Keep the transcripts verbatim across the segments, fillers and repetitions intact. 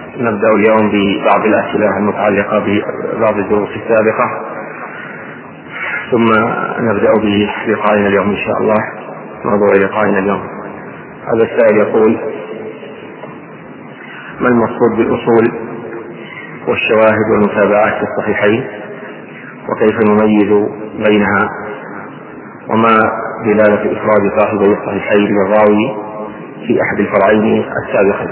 نبدأ اليوم ببعض الأسئلة المتعلقة ببعض الدروس السابقة، ثم نبدأ بلقائنا اليوم إن شاء الله. موضوع لقائنا اليوم، هذا السائل يقول: ما المقصود بالأصول والشواهد والمتابعات في الصحيحين، وكيف نميز بينها، وما دلالة إفراد صاحبي الصحيحين بالراوي في أحد الفرعين السابقين؟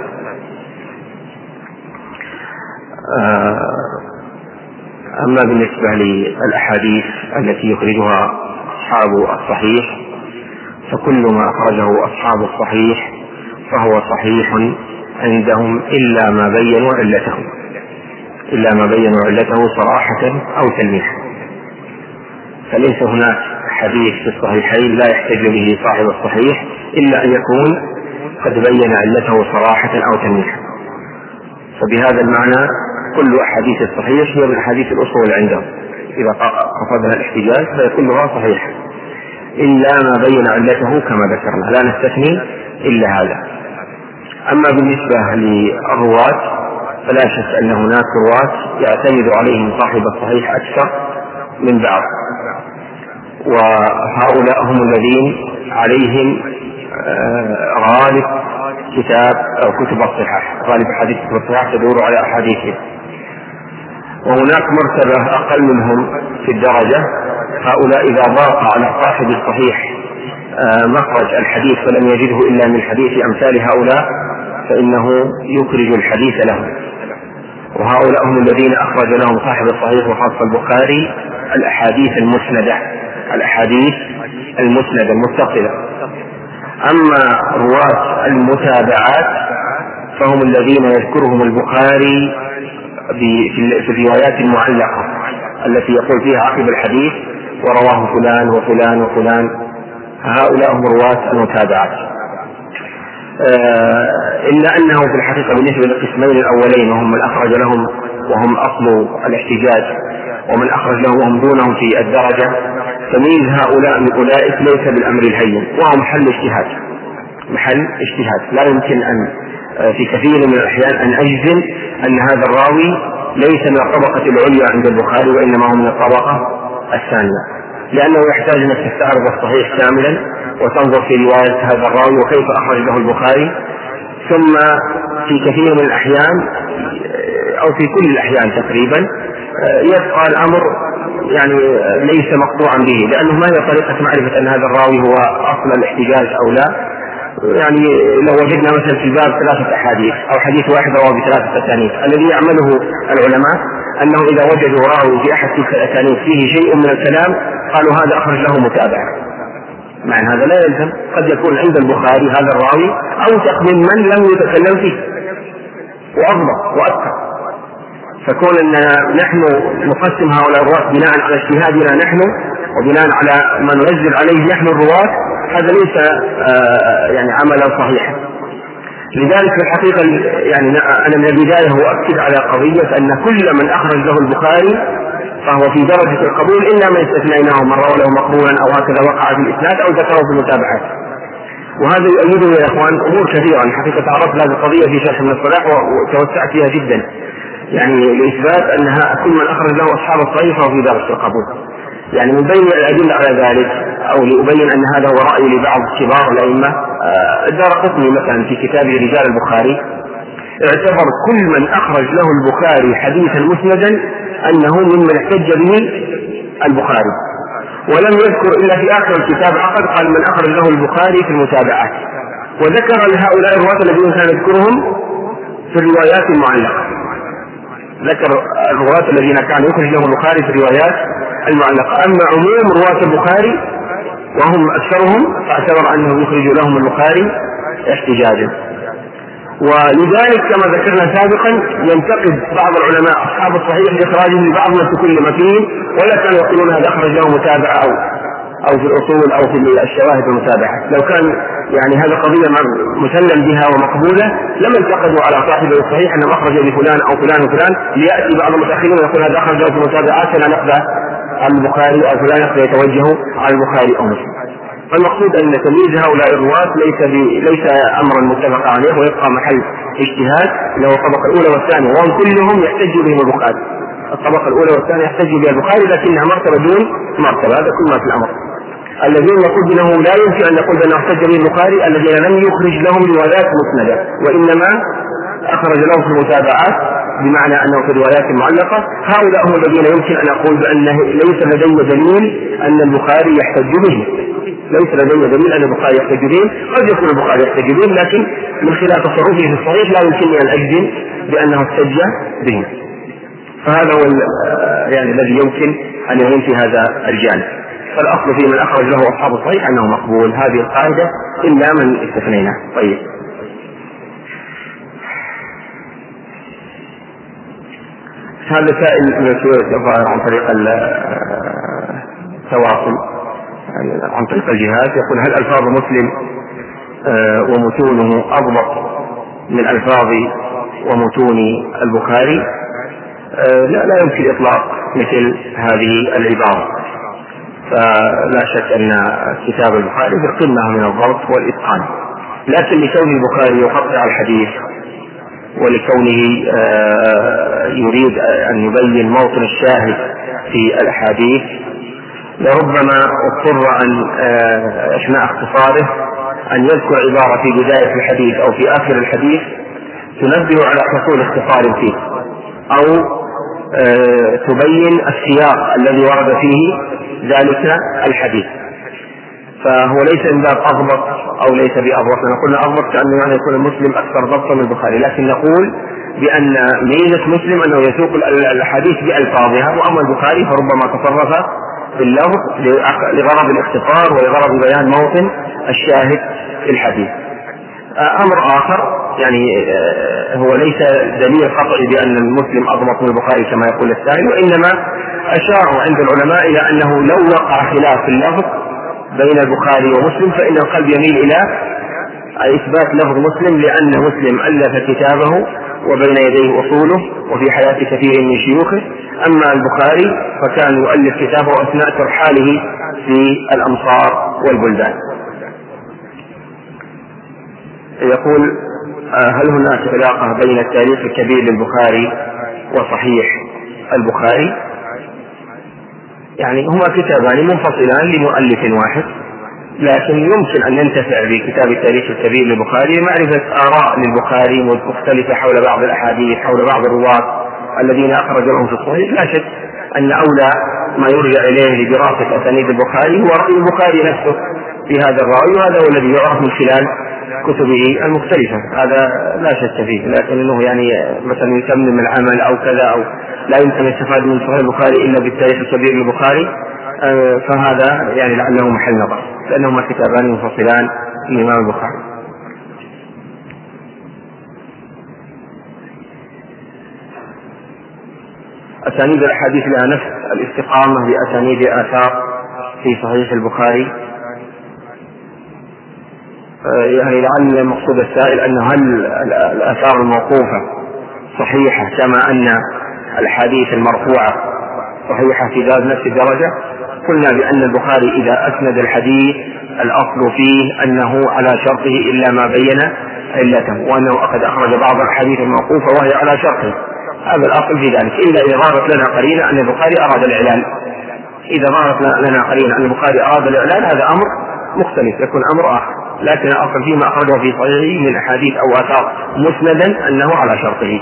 أما بالنسبة للأحاديث التي يخرجها أصحاب الصحيح، فكل ما أخرجه أصحاب الصحيح فهو صحيح عندهم إلا ما بينوا علته إلا ما بينوا علته صراحة أو تلميحا. فليس هناك حديث في الصحيحين لا يحتج به صاحب الصحيح إلا أن يكون قد بين علته صراحة أو تلميحا. فبهذا المعنى كل أحاديث الصحيح هي من أحاديث الأصول عندهم، إذا قصدها الاحتجاج فهي كلها صحيحة إلا ما بين علته كما ذكرنا، لا نستثني إلا هذا. أما بالنسبة للرواة فلا شك أن هناك رواة يعتمد عليهم صاحب الصحيح أكثر من بعض، وهؤلاء هم الذين عليهم غالب كتاب أو كتب الصحاح، غالب حديث كتب الصحاح تدور على أحاديثهم. وهناك مرتبة أقل منهم في الدرجة، هؤلاء إذا ضاق على صاحب الصحيح مخرج الحديث فلم يجده إلا من حديث أمثال هؤلاء فإنه يخرج الحديث لهم. وهؤلاء هم الذين أخرج لهم صاحب الصحيح وخاصة البخاري الأحاديث المسندة الأحاديث المسندة المتصلة. أما رواة المتابعات فهم الذين يذكرهم البخاري في الروايات المعلقة التي يقول فيها عقب الحديث ورواه فلان وفلان وفلان، هؤلاء هم رواة المتابعات. إلا أنه في الحقيقة بالنسبة للقسمين الأولين وهم من أخرج لهم وهم أصل الاحتجاج ومن أخرج لهم وهم دونهم في الدرجة، تمييز هؤلاء من أولئك ليس بالأمر الهين، وهو محل اجتهاد محل اجتهاد لا يمكن أن في كثير من الأحيان أن أجزم أن هذا الراوي ليس من الطبقة العليا عند البخاري وإنما هو من الطبقة الثانية، لأنه يحتاج أن تستعرض الصحيح كاملا وتنظر في رواية هذا الراوي وكيف أخرج له البخاري، ثم في كثير من الأحيان أو في كل الأحيان تقريبا يبقى الأمر يعني ليس مقطوعا به، لأنه ما هي طريقة معرفة أن هذا الراوي هو أصل الاحتجاج أو لا؟ يعني لو وجدنا مثلا في الباب ثلاثة أحاديث أو حديث واحد رواه بثلاثة أسانيد، الذي يعمله العلماء أنه إذا وجدوا راوي في أحد تلك الأسانيد فيه شيء من الكلام قالوا هذا أخرج له متابعة. مع هذا لا يلزم، قد يكون عند البخاري هذا الراوي أوثق من من لم يتكلم فيه وأضبط وأكثر. فكون أننا نحن نقسم هؤلاء الرواة بناء على اجتهادنا نحن وبناء على ما ننزل عليه نحن الرواة، هذا ليس آه يعني عملا صحيحا. لذلك في الحقيقة يعني أنا من البداية هو أكد على قضية أن كل من أخرج له البخاري فهو في درجة القبول إلا من استثنيناه من روى له مقبولا أو هكذا وقع في الإسناد أو ذكره في المتابعات. وهذا يؤيده يا إخوان أمور كثيرة. الحقيقة تعرضت هذه القضية في شرح من الصلاح وتوسعت فيها جدا، يعني لإثبات أنها كل من أخرج له أصحاب الصحيح فهو في درجة القبول. يعني من بين الأدلة على ذلك أو لأبين أن هذا هو رأي لبعض كبار الأئمة، الدارقطني مثلا في كتابه رجال البخاري اعتبر كل من أخرج له البخاري حديثا مسندا أنه ممن احتج به البخاري، ولم يذكر إلا في آخر الكتاب عقد قال من أخرج له البخاري في المتابعات، وذكر لهؤلاء الرواة الذين كان يذكرهم في الروايات المعلقة، ذكر الرواة الذين كان يخرج لهم البخاري في الروايات المعلقة. أما عموم رواة البخاري وهم أكثرهم فاعتبر أنه يخرج لهم البخاري احتجاجا. ولذلك كما ذكرنا سابقا ينتقد بعض العلماء أصحاب الصحيح لإخراجه لبعض ما تكلم فيه، ولا كانوا يقولون هذا أخرج له متابعة أو أو في الأصول أو في الشواهد المتابعة. لو كان يعني هذا قضية مسلم بها ومقبولة لم ينتقدوا على صاحب الصحيح أنه أخرج لفلان أو فلان وفلان، ليأتي بعض المتأخرين ويقول هذا أخرج له في المتابعات فلا نقبل عن البخاري أو فلان يقدر يتوجه على البخاري أو مسلم. فالمقصود أن تمييز هؤلاء الرواة ليس ليس أمرا متفق عليه ويبقى محل اجتهاد له الطبقة الأولى والثانية، وهم كلهم يحتج بهم البخاري. الطبقة الأولى والثانية يحتج بها البخاري لكنها مرتبة دون مرتبة. هذا كل ما في الأمر. الذين يقول بأنه لا يمكن أن نقول بأنه احتج به البخاري الذين لم يخرج لهم روايات مسندة، وإنما أخرج لهم في المتابعات، بمعنى أنه في روايات معلقة. هؤلاء هم الذين يمكن أن أقول بأنه ليس لدي دليل أن البخاري يحتج به، ليس لدي دليل أن البخاري يحتج به. قد يكون البخاري يحتج به، لكن من خلال تصرفه في الصحيح لا يمكنني أن أجزم بأنه احتج به. فهذا هو يعني الذي يمكن أن يكون في هذا الجانب. فالأصل في من أخرج له أصحاب الصحيح أنه مقبول، هذه القاعدة إلا من استثنينا. طيب، هذا سائل من السؤال عن طريق التواصل عن طريق الجهاز، يقول: هل ألفاظ مسلم ومتونه أضبط من ألفاظ ومتون البخاري؟ لا لا يمكن إطلاق مثل هذه العبارة. فلا شك أن كتاب البخاري في قمة من الضبط والإتقان، لكن لكون البخاري يقطع الحديث ولكونه يريد أن يبين موطن الشاهد في الأحاديث لربما اضطر أن أثناء اختصاره أن يذكر عبارة في بداية الحديث أو في آخر الحديث تنبه على حصول اختصار فيه، أو تبين السياق الذي ورد فيه ذلك الحديث. فهو ليس من باب أضبط أو ليس بأضبط. نقول أضبط كأنه يعني يكون المسلم أكثر ضبطا من البخاري، لكن نقول بأن ميزة مسلم أنه يسوق الحديث بألفاظها، وأما البخاري فربما تصرف باللفظ لغرض الاختصار ولغرض بيان موطن الشاهد في الحديث. أمر آخر يعني هو ليس دليل قطعي بأن المسلم أضبط من البخاري كما يقول السائل، وإنما أشاروا عند العلماء إلى أنه لو وقع خلاف في اللفظ بين البخاري ومسلم فإن القلب يميل إلى إثبات لفظ مسلم، لأن مسلم ألف كتابه وبين يديه أصوله وفي حياة كثير من شيوخه. أما البخاري فكان يؤلف كتابه أثناء ترحاله في الأمصار والبلدان. يقول: هل هناك علاقة بين التاريخ الكبير للبخاري وصحيح البخاري؟ يعني هما كتابان منفصلان لمؤلف واحد، لكن يمكن أن ننتفع بكتاب التاريخ الكبير للبخاري لمعرفة آراء للبخاري مختلفة حول بعض الأحاديث، حول بعض الرواة الذين أخرج لهم في الصحيح. لا شك أن أولى ما يرجع إليه لدراسة أسانيد البخاري هو رأي البخاري نفسه في هذا الرأي، وهذا هو الذي يعرف من خلال كتبه المختلفة. هذا لا شك فيه، لكنه يعني مثلا يتمم العمل أو كذا، أو لا يمكن الاستفادة من صحيح البخاري إلا بالتاريخ الكبير للبخاري، فهذا يعني لعله محل نظر، لأنهما كتابان منفصلان للإمام البخاري. أسانيد الأحاديث لها نفس الاستقامة بأسانيد آثار في صحيح البخاري. يعني لعل مقصود السائل أن هل الآثار الموقوفة صحيحة كما أن الحديث المرفوعة صحيحة في ذات نفس الدرجة؟ قلنا بأن البخاري إذا أسند الحديث الأصل فيه أنه على شرطه إلا ما بين علته، وأنه قد أخرج بعض الحديث الموقوفة وهي على شرطه. هذا الأصل في ذلك، إلا إذا ظهرت لنا قرينة أن البخاري أراد الإعلان. إذا ظهرت لنا قرينة أن البخاري أراد الإعلان هذا أمر مختلف، يكون أمر آخر، لكن الأصل فيما أخرجه في صحيحه من أحاديث أو آثار مسندا أنه على شرطه.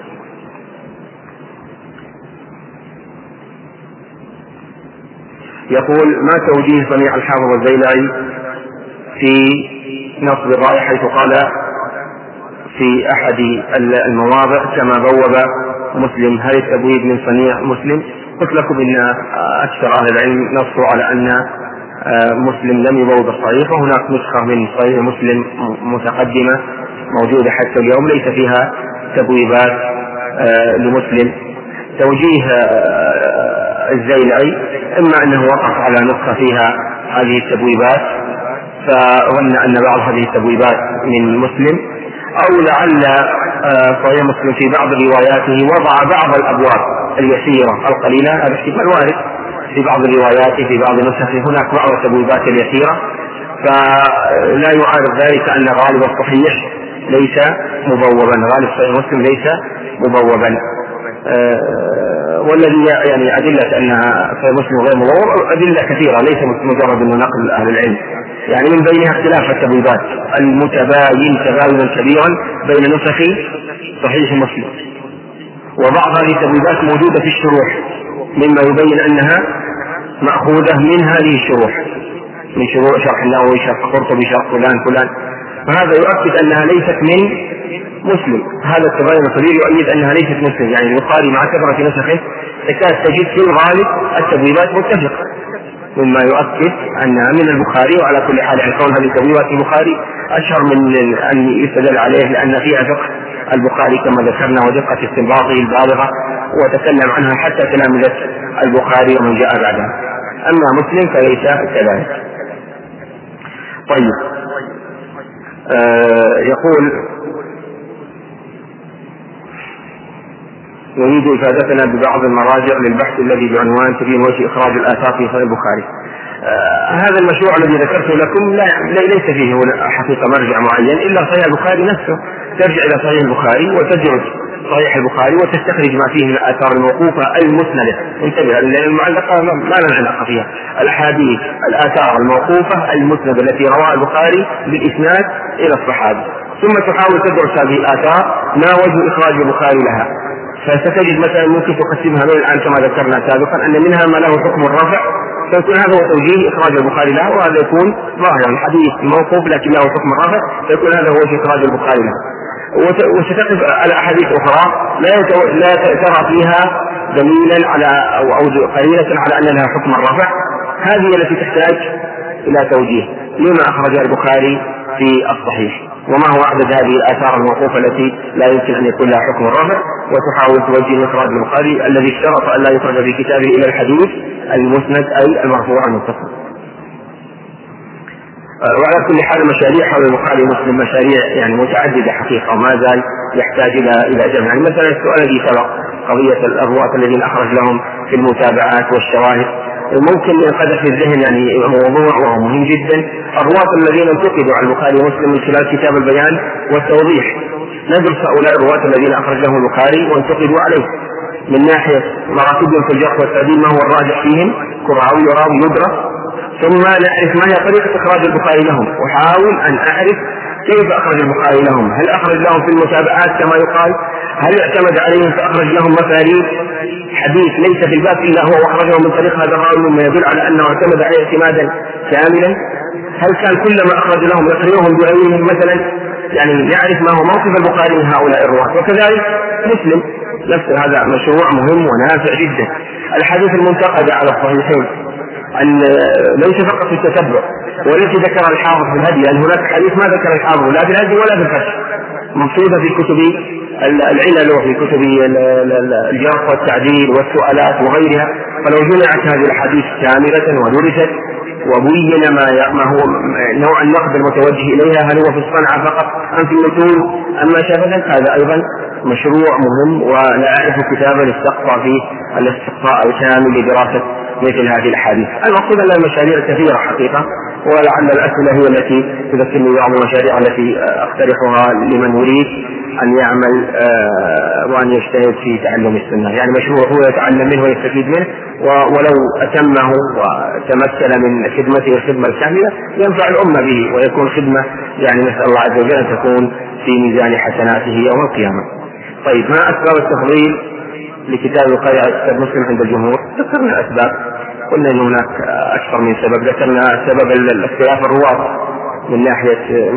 يقول: ما توجيه صنيع الحافظ الزيلعي في نصب الرأي حيث قال في أحد المواضع كما بوب مسلم هل التبويب من صنيع مسلم؟ قلت لكم إن أكثر أهل العلم نصوا على أن مسلم لم يبوب الصحيح، وهناك نسخة من صحيح مسلم متقدمة موجودة حتى اليوم ليس فيها تبويبات لمسلم. توجيه الزيلعي إما أنه وقف على نسخة فيها هذه التبويبات فظن أن بعض هذه التبويبات من مسلم، أو لعل صحيح مسلم في بعض رواياته وضع بعض الأبواب اليسيرة القليلة، هذا احتمال وارد في بعض الروايات في بعض نسخه هناك بعض التبويبات اليسيرة، فلا يعارض ذلك أن غالب الصحيح ليس مبوبا، غالب صحيح مسلم ليس مبوبا. أه والذي يعني أدلة أنها صحيح مسلم غير مبوب أدلة كثيرة، ليس مجرد أنه نقل أهل العلم، يعني من بينها اختلاف التبويبات المتباين تباينا كبيرا بين نسخ صحيح مسلم، وبعض هذه التبويبات موجودة في الشروح مما يبين أنها مأخوذة من هذه الشروح، من شروح شرح النووي، شرح قرطبي، شرح فلان فلان، فهذا يؤكد أنها ليست من مسلم. هذا التباين الكبير يؤيد أنها ليست مسلم، يعني البخاري مع كثرة نسخه تكاد تجد في الغالب التبويبات متفقة، مما يؤكد أنها من البخاري. وعلى كل حال يعني كون هذه التبويبات البخاري أشهر من أن يستدل عليه، لأن فيها فقه البخاري كما ذكرنا ودقة استنباطه البالغة، وتكلم عنها حتى تلامذة البخاري ومن جاء بعدها. أما مسلم فليس كذلك. طيب آه يقول يريد إفادتنا ببعض المراجع للبحث الذي بعنوان تبيين وجه إخراج الآثار في صحيح البخاري. آه هذا المشروع الذي ذكرته لكم لا ليس فيه حقيقة مرجع معين إلا صحيح البخاري نفسه، ترجع إلى صحيح البخاري وتدرج صحيح البخاري وتستخرج ما فيه من الآثار الموقوفة المسندة. انتبه لأن المعلقة ما لنا علاقة فيها، الأحاديث الآثار الموقوفة المسندة التي رواها البخاري بالإسناد إلى الصحابي، ثم تحاول تدرس هذه الآثار ما وجه إخراج البخاري لها. فستجد مثلا ممكن تقسمها من الآن كما ذكرنا سابقا أن منها ما له حكم الرفع، فيكون هذا هو توجيه إخراج البخاري له، وهذا يكون ظاهرا الحديث موقوف لكن له حكم الرفع، فيكون هذا هو وجه إخراج البخاري له. وستقف على أحاديث أخرى لا لا ترى فيها دليلا على أو أو قرينة على أن لها حكم الرفع، هذه التي تحتاج إلى توجيه لما أخرج البخاري في الصحيح، وما هو عدد هذه الآثار الموقوفة التي لا يمكن أن يكون لها حكم الرفع، وتحاول توجيه إخراج البخاري الذي اشترط أن لا يخرج في كتابه إلى الحديث المسند أي المرفوع المتصل. وعلى كل حال مشاريع حول البخاري ومسلم مشاريع يعني متعددة حقيقة، وما زال يحتاج إلى إلى جمع. يعني مثلا السؤال الذي سبق قضية الرواة الذين أخرج لهم في المتابعات والشواهد، ممكن ينقدح في الذهن يعني موضوع وهو مهم جدا، الرواة الذين انتقدوا على البخاري ومسلم من خلال كتاب البيان والتوضيح، ندرس هؤلاء الرواة الذين أخرج لهم البخاري وانتقدوا عليه من ناحية مراتبهم في الجرح والتعديل، ما هو الراجح فيهم كراوي وراوي يدرس، ثم نعرف ما هي طريقة إخراج البخاري لهم، وحاول أن أعرف كيف أخرج البخاري لهم، هل أخرج لهم في المتابعات كما يقال، هل اعتمد عليهم فأخرج لهم مثاليث حديث ليس في الباب إلا هو وأخرجه من طريق هذا الراوي مما يدل على أنه اعتمد عليه اعتمادا كاملا، هل كان كلما أخرج لهم يقرئهم بعينهم مثلا، يعني نعرف ما هو موقف البخاري من هؤلاء الرواة. وكذلك مسلم نفس هذا مشروع مهم ونافع جدا. الحديث المنتقدة على الصحيحين أن ليس فقط في التتبع والتي ذكر الحافظ في الهدي، لأن هناك حديث ما ذكر الحافظ لا في الهدي ولا في الفتح، مقصودة في كتب العلل وفي كتب الجرح والتعديل والسؤالات وغيرها. فلو جمعت هذه الحديث كاملة ودرست وبين ما هو نوع النقد المتوجه إليها، هل هو في الصنعة فقط أم في المتون أم ما شابه، هذا أيضا مشروع مهم، ولا أعرف كتابا استقطع فيه الاستقطاع الكامل لدراسة مثل هذه الحديث. المقصود أن المشاريع كثيرة حقيقة، ولعل الأسئلة هي التي تذكرني بعض المشاريع التي أقترحها لمن يريد أن يعمل وأن يجتهد في تعلم السنة. يعني مشروع هو يتعلم منه ويستفيد منه، ولو أتمه وتمثل من خدمته الخدمة الكاملة ينفع الأمة به ويكون خدمة يعني نسأل الله عز وجل أن تكون في ميزان حسناته يوم القيامة. طيب ما أسباب التفضيل لكتاب البخاري على كتاب مسلم عند الجمهور؟ ذكرنا الأسباب، قلنا أن هناك أكثر من سبب. ذكرنا سبب الاختلاف الرواة من ناحية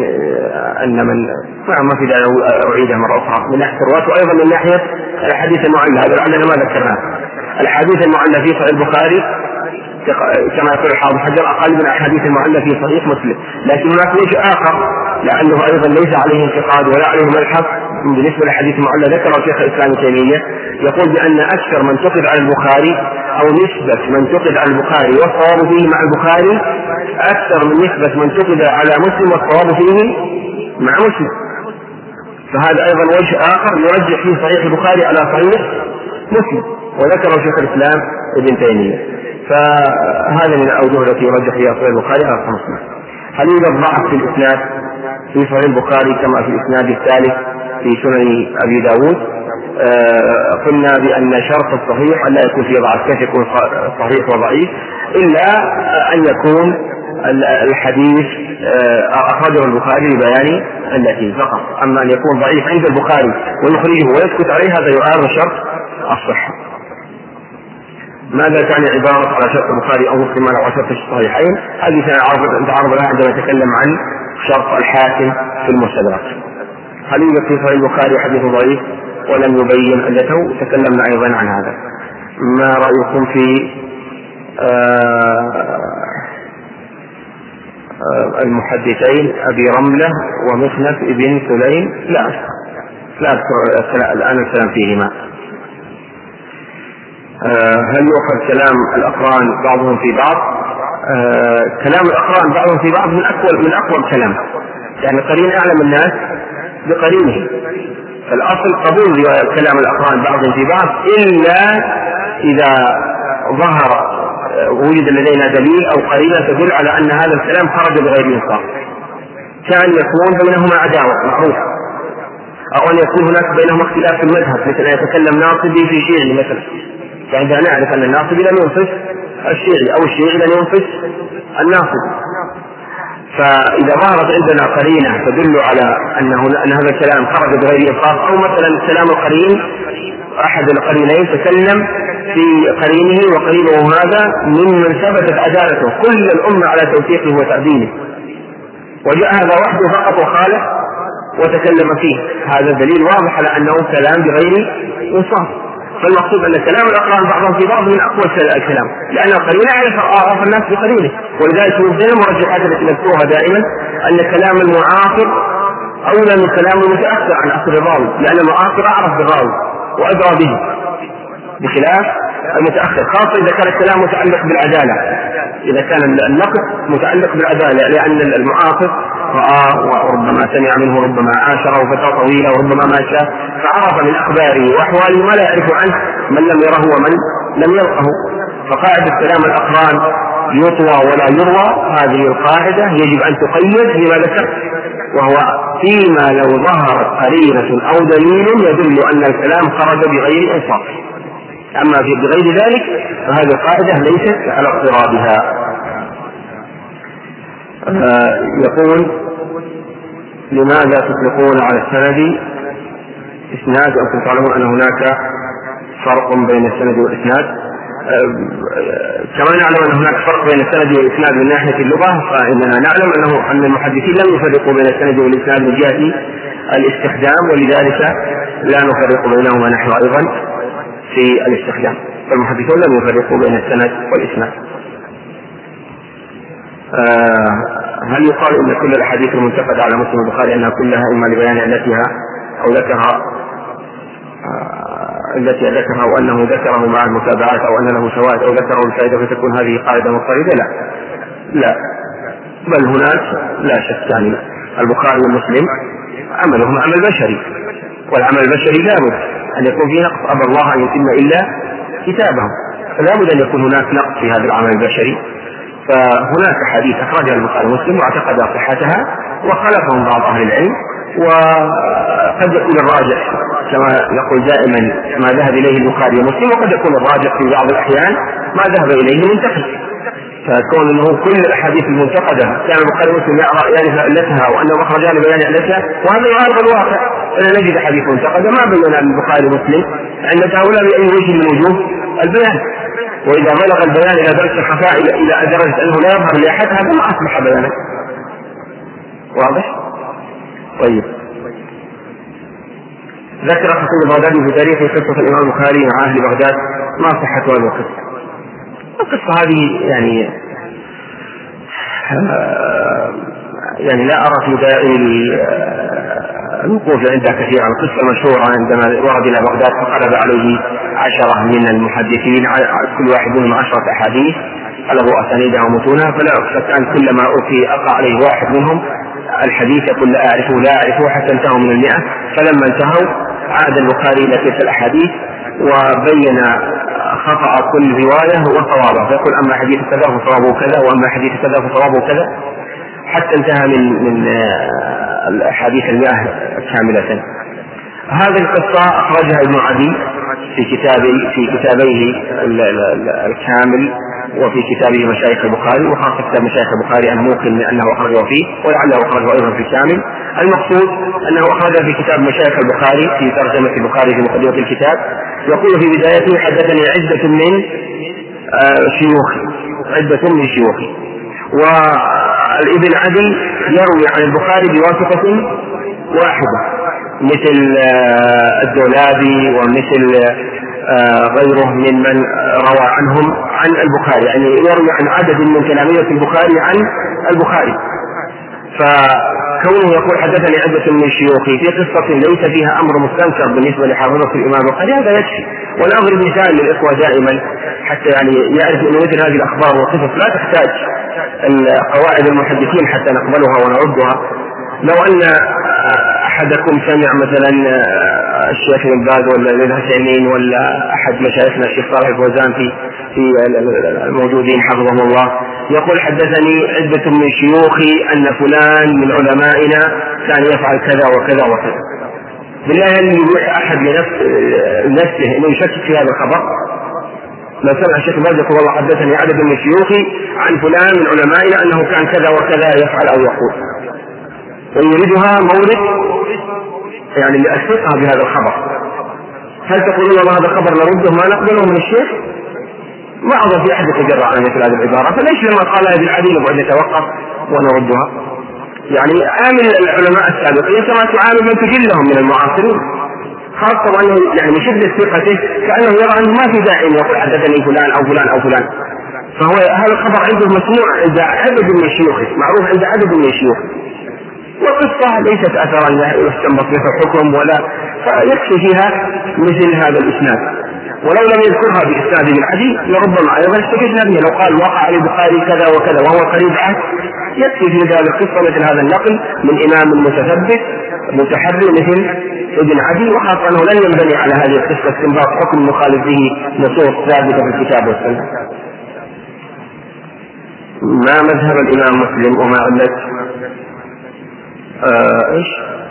أن من ما في داعي أعيدها مرة أخرى، من ناحية الرواة، وأيضا من ناحية الحديث المعلى، هذا لعلنا ما ذكرناه. الحديث المعلى في صحيح البخاري كما يقول الحافظ حجر أقل من الحديث المعلى في صحيح مسلم، لكن هناك وجه آخر لأنه أيضا ليس عليه انتقاد ولا عليه ملحق بالنسبة للحديث المعلى. ذكر شيخ الإسلام ابن تيمية يقول بأن أكثر من تقد على البخاري أو نسبة من تقد على البخاري والصواب فيه مع البخاري أكثر من نسبة من تقد على مسلم والصواب فيه مع مسلم، فهذا أيضا وجه آخر يرجح فيه صحيح البخاري على صحيح مسلم، وذكر شيخ الإسلام ابن تيمية. فهذا من الأوجه التي يرجح فيها صحيح البخاري على مسلم. هل يوجد ضعف في الإسناد؟ في صحيح البخاري كما في الإسناد الثالث في سنن أبي داود. آه قلنا بأن شرط الصحيح أن لا يكون فيه ضعف، كيف يكون صحيح وضعيف إلا أن يكون الحديث آه أخرجه البخاري لبيان التي فقط، أما أن يكون ضعيف عند البخاري ويخرجه ويسكت عليه هذا يعارض شرط الصحة. ماذا تعني عبارة على شرط البخاري أو مسلم على شرط الصحيحين؟ هذه تعرض لها عندما نتكلم عن شرط الحاكم في المستدرك. هل يوجد في صحيح البخاري حديث ضعيف ولم يبين علته؟ تكلمنا أيضا عن هذا. ما رأيكم في آه آه المحدثين أبي رملة ومخنف ابن سليم؟ لا لا أذكر الآن الكلام فيهما. آه هل يؤخذ كلام الأقران بعضهم في بعض؟ آه كلام الأقران بعضهم في بعض من أقوى من أقوى الكلام، يعني قرين أعلم الناس بقرينه، فالأصل قبول كلام الأقران بعضهم في بعض إلا إذا ظهر وجد لدينا دليل أو قرينة تدل على أن هذا الكلام خرج بغير إنصاف، كان يكون بينهما عداوة معروفة، أو أن يكون هناك بينهما اختلاف في المذهب، مثل أن يتكلم ناصبي في شيعي مثلا، فعندنا نعرف أن الناصبي لم ينصف الشيعي أو الشيعي لم ينصف الناصبي. فإذا ظهرت عندنا قرينة تدل على أنه أن هذا الكلام خرج بغير إنصاف، أو مثلا كلام القرين أحد القرينين تكلم في قرينه وقرينه هذا ممن ثبتت عدالته كل الأمة على توثيقه وتعديله، وجاء هذا وحده فقط وخالف وتكلم فيه، هذا دليل واضح على أنه كلام بغير إنصاف. فالمقصود أن كلام الأقران بعضهم في بعض من أقوى الكلام، لأن القرين يعرف الناس بقرينه، ولذلك من بين المرجحات التي نذكرها دائما أن كلام المعاصر أولى من كلام المتأخر عن أصل الراوي، لأن المعاصر أعرف بالراوي وأدرى به بخلاف المتأخر، خاصة إذا كان الكلام متعلق بالعدالة، إذا كان النقد متعلق بالعدالة، لأن المعاصر رأى وربما سمع منه ربما عاشره فترة طويلة وربما ما شاء، فعرف من أخباره وأحواله ما لا يعرف عنه من لم يره ومن لم يلقه. فقاعدة كلام الأقران يطوى ولا يروى، هذه القاعدة يجب أن تقيد بما ذكرت، وهو فيما لو ظهرت قرينة أو دليل يدل أن الكلام خرج بغير إنصاف، أما في بغير ذلك فهذه القاعدة ليست على اضطرابها. آه يقول لماذا تطلقون على السند إسناد وأنتم تعلمون أن هناك فرق بين السند والإسناد؟ كما نعلم أن هناك فرق بين السند والإسناد من ناحية اللغة، فإننا نعلم أنه أن المحدثين لم يفرقوا بين السند والإسناد من جهة الاستخدام، ولذلك لا نفرق بينهما نحن أيضا في الاستخدام، فالمحدثون لم يفرقوا بين السند والإسناد. آه هل يقال أن كل الأحاديث المنتقدة على مسلم البخاري أنها كلها إما لبيان علتها أو ذكرها آه التي ذكرها وأنه ذكره مع المتابعات أو أن له شواهد أو ذكره الفائدة فتكون هذه قاعدة مضطردة؟ لا لا، بل هناك لا شك، يعني البخاري ومسلم عملهم عمل بشري، والعمل البشري لا بد أن يكون فيه نقص، أبى الله أن يتم إلا كتابه، فلا بد أن يكون هناك نقص في هذا العمل البشري. فهناك حديث أخرجها البخاري ومسلم واعتقد صحتها وخالفهم بعض أهل العلم، وقد يكون الراجح كما نقول دائما ما ذهب إليه البخاري ومسلم، وقد يكون الراجح في بعض الأحيان ما ذهب إليه المنتقد، فكون أنه كل الأحاديث المنتقدة كان البخاري ومسلم يعرف علتها وأنه أخرجها لبيان علتها، وهذا يعارض الواقع، أن نجد حديث منتقدة ما بين البخاري ومسلم علتها ولا بأي وجه من وجوه البيان، وإذا بلغ البيان إلى درجة الخفاء إلى درجة أنه لا يظهر لأحد هذا ما أصبح بيانا. واضح؟ طيب. ذكر خطيب البغدادي في تاريخ قصة الإمام البخاري مع أهل بغداد، ما صحة هذه القصة؟ القصة هذه يعني يعني لا أرى في داعي الوقوف عندها كثيرا. القصة المشهورة عندما ورد إلى بغداد فقلب عليه عشرة من المحدثين كل واحد منهم عشرة أحاديث قلبوا أسانيدها ومتونها، فلا شك أن كلما أتي أقع عليه واحد منهم الحديث يقول لا أعرفه لا أعرفه حتى انتهوا من المئة، فلما انتهوا عاد البخاري إلى تلك الأحاديث وبين خطأ كل رواية وصوابه، فيقول أما حديث كذا فصوابه كذا وأما حديث كذا فصوابه كذا، حتى انتهى من من الأحاديث المئة كاملة. هذه القصة أخرجها ابن عدي في كتابه في كتابيه الكامل وفي كتابه مشايخ البخاري، وخاصة كتاب مشايخ البخاري أن موقن أنه أخرجه فيه ولعله أخرجه أيضا في كامل. المقصود أنه أخرجه في كتاب مشايخ البخاري في ترجمة البخاري في مقدمة الكتاب. يقول في بدايته: حدثني عدة من شيوخي عدة من شيوخي. والابن عدي يروي عن البخاري بواسطة واحدة مثل الدولابي ومثل غيره ممن روى عنهم عن البخاري، يعني يروي عن عدد من تلاميذ البخاري عن البخاري. فكونه يقول حدثني عدة من شيوخي في قصة ليس فيها أمر مستنكر بالنسبة لحافظة الإمام البخاري هذا يكفي. ونضرب مثال للإخوة دائما حتى يعني يعرف أن مثل هذه الأخبار والقصص لا تحتاج قواعد المحدثين حتى نقبلها ونردها. لو أن أحدكم سمع مثلا الشيخ ابن باز ولا ابن عثيمين ولا أحد مشايخنا الشيخ صالح الفوزان في في الموجودين حفظهم الله يقول: حدثني عدة من شيوخي أن فلان من علمائنا كان يفعل كذا وكذا وكذا. بالله هل يروح أحد لنفسه أنه يشكك في هذا الخبر؟ لو سمع الشيخ باز يقول: والله حدثني عدد من شيوخي عن فلان من علمائنا أنه كان كذا وكذا يفعل أو يقول، ويريدها مورد يعني لأثبتها بهذا الخبر، هل تقولون والله هذا الخبر نرده ما نقبله من الشيخ؟ ما أظن في أحد يتجرأ على مثل هذه العبارة. فليش لما قال ابن عدي نقعد نتوقف ونردها؟ يعني عامل العلماء السابقين كما تعامل من تجلهم من المعاصرين، خاصة وأنه يعني من شدة ثقته كأنه يرى أنه ما في داعي يقول حدثني فلان أو فلان أو فلان. فهو هذا الخبر عنده مسموع عند عدد من شيوخه، معروف عند عدد من شيوخه، والقصة ليست أثرا يستنبط بها الحكم ولا، فيكفي فيها مثل هذا الإسناد. ولو لم يذكرها بإسناد ابن عدي لربما أيضا استفدنا به. لو قال وقع البخاري كذا وكذا وهو قريب عنه يكفي في هذه القصة مثل هذا النقل من إمام متثبت متحري مثل ابن عدي، وخاصة أنه لن ينبني على هذه القصة استنباط حكم مخالف به نصوص ثابتة في الكتاب والسنة. ما مذهب الإمام مسلم وما علت آه إيش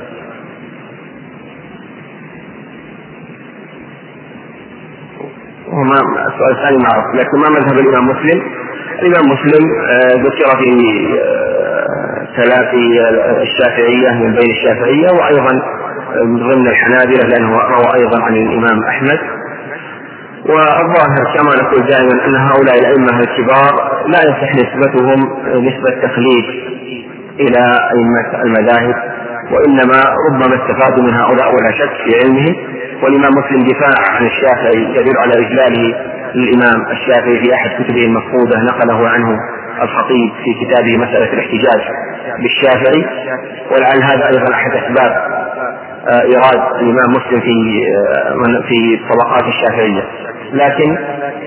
وما السؤال الثاني معروف، لكن ما مذهب الإمام مسلم؟ الإمام مسلم آه ذكر في آه ثلاثي الشافعية من بين الشافعية وأيضا ضمن الحنابلة لأنه روى أيضا عن الإمام أحمد. والظاهر كما نقول دائما أن هؤلاء الأئمة الكبار لا يصح نسبتهم نسبة تخليد إلى أئمة المذاهب، وإنما ربما استفادوا من هؤلاء ولا شك في علمهم. والإمام مسلم دفاع عن الشافعي يدل على إجلاله للإمام الشافعي في أحد كتبه المفقودة نقله عنه الخطيب في كتابه مسألة الاحتجاج بالشافعي، ولعل هذا أيضا أحد أسباب إيراد الإمام مسلم في في طبقات الشافعية. لكن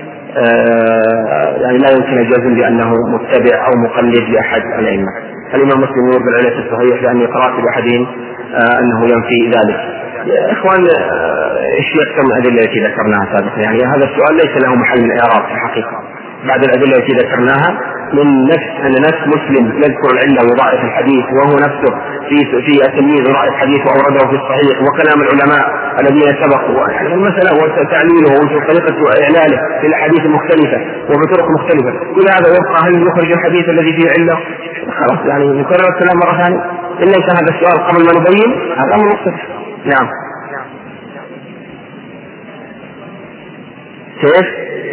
يعني لا يمكن الجزم بأنه متبع أو مقلد لأحد الأئمة. الإمام مسلم يقول بالعلة الصحيح لأني قرأت بأحدهم أنه ينفي ذلك. يا إخوان إيش يكثر من الأدلة التي ذكرناها سابقا؟ يعني هذا السؤال ليس له محل من الإعراب في الحقيقة بعد الأدلة التي ذكرناها، من نفس أن نفس مسلم يذكر العلة ويضاعف الحديث، وهو نفسه في في التمييز يضاعف الحديث وأورده في الصحيح، وكلام العلماء الذين سبقوا. يعني المسألة وتعليله وطريقة إعلاله في الأحاديث المختلفة وبطرق مختلفة، كل هذا يبقى هل يخرج الحديث الذي فيه علة؟ خلاص يعني نكرر الكلام مرة ثانية. إن ليس هذا السؤال قبل ما نبين هذا أمر مختلف. نعم. كيف؟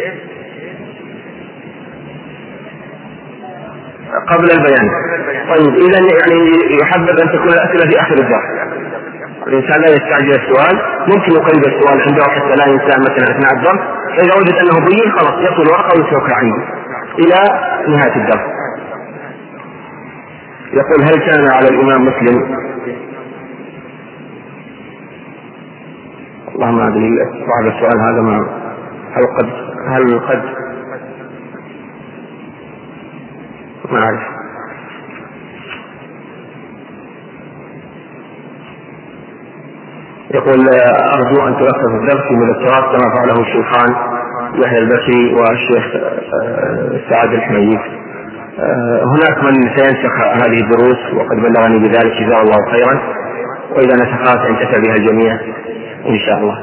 قبل البيان. طيب إذا يعني يحبذ أن تكون الأسئلة في آخر الدرس. الإنسان لا يستعجل السؤال، ممكن يقيد السؤال عنده حتى لا ينسى مثلا أثناء الدرس، فإذا وجد أنه بين خلاص يأخذ الورقة ويتركها عنده إلى نهاية الدرس. يقول: هل كان على الإمام مسلم اللهم أدري صاحب السؤال هذا ما هل قد هل قد ما أعرف. يقول: أرجو أن تلخص الدرس في مذكرات كما فعله الشيخان يحيى البكري والشيخ سعد الحميد. هناك من سينسخ هذه الدروس وقد بلغني بذلك جزاه الله خيرا، وإذا نسخها سينتفع بها الجميع إن شاء الله.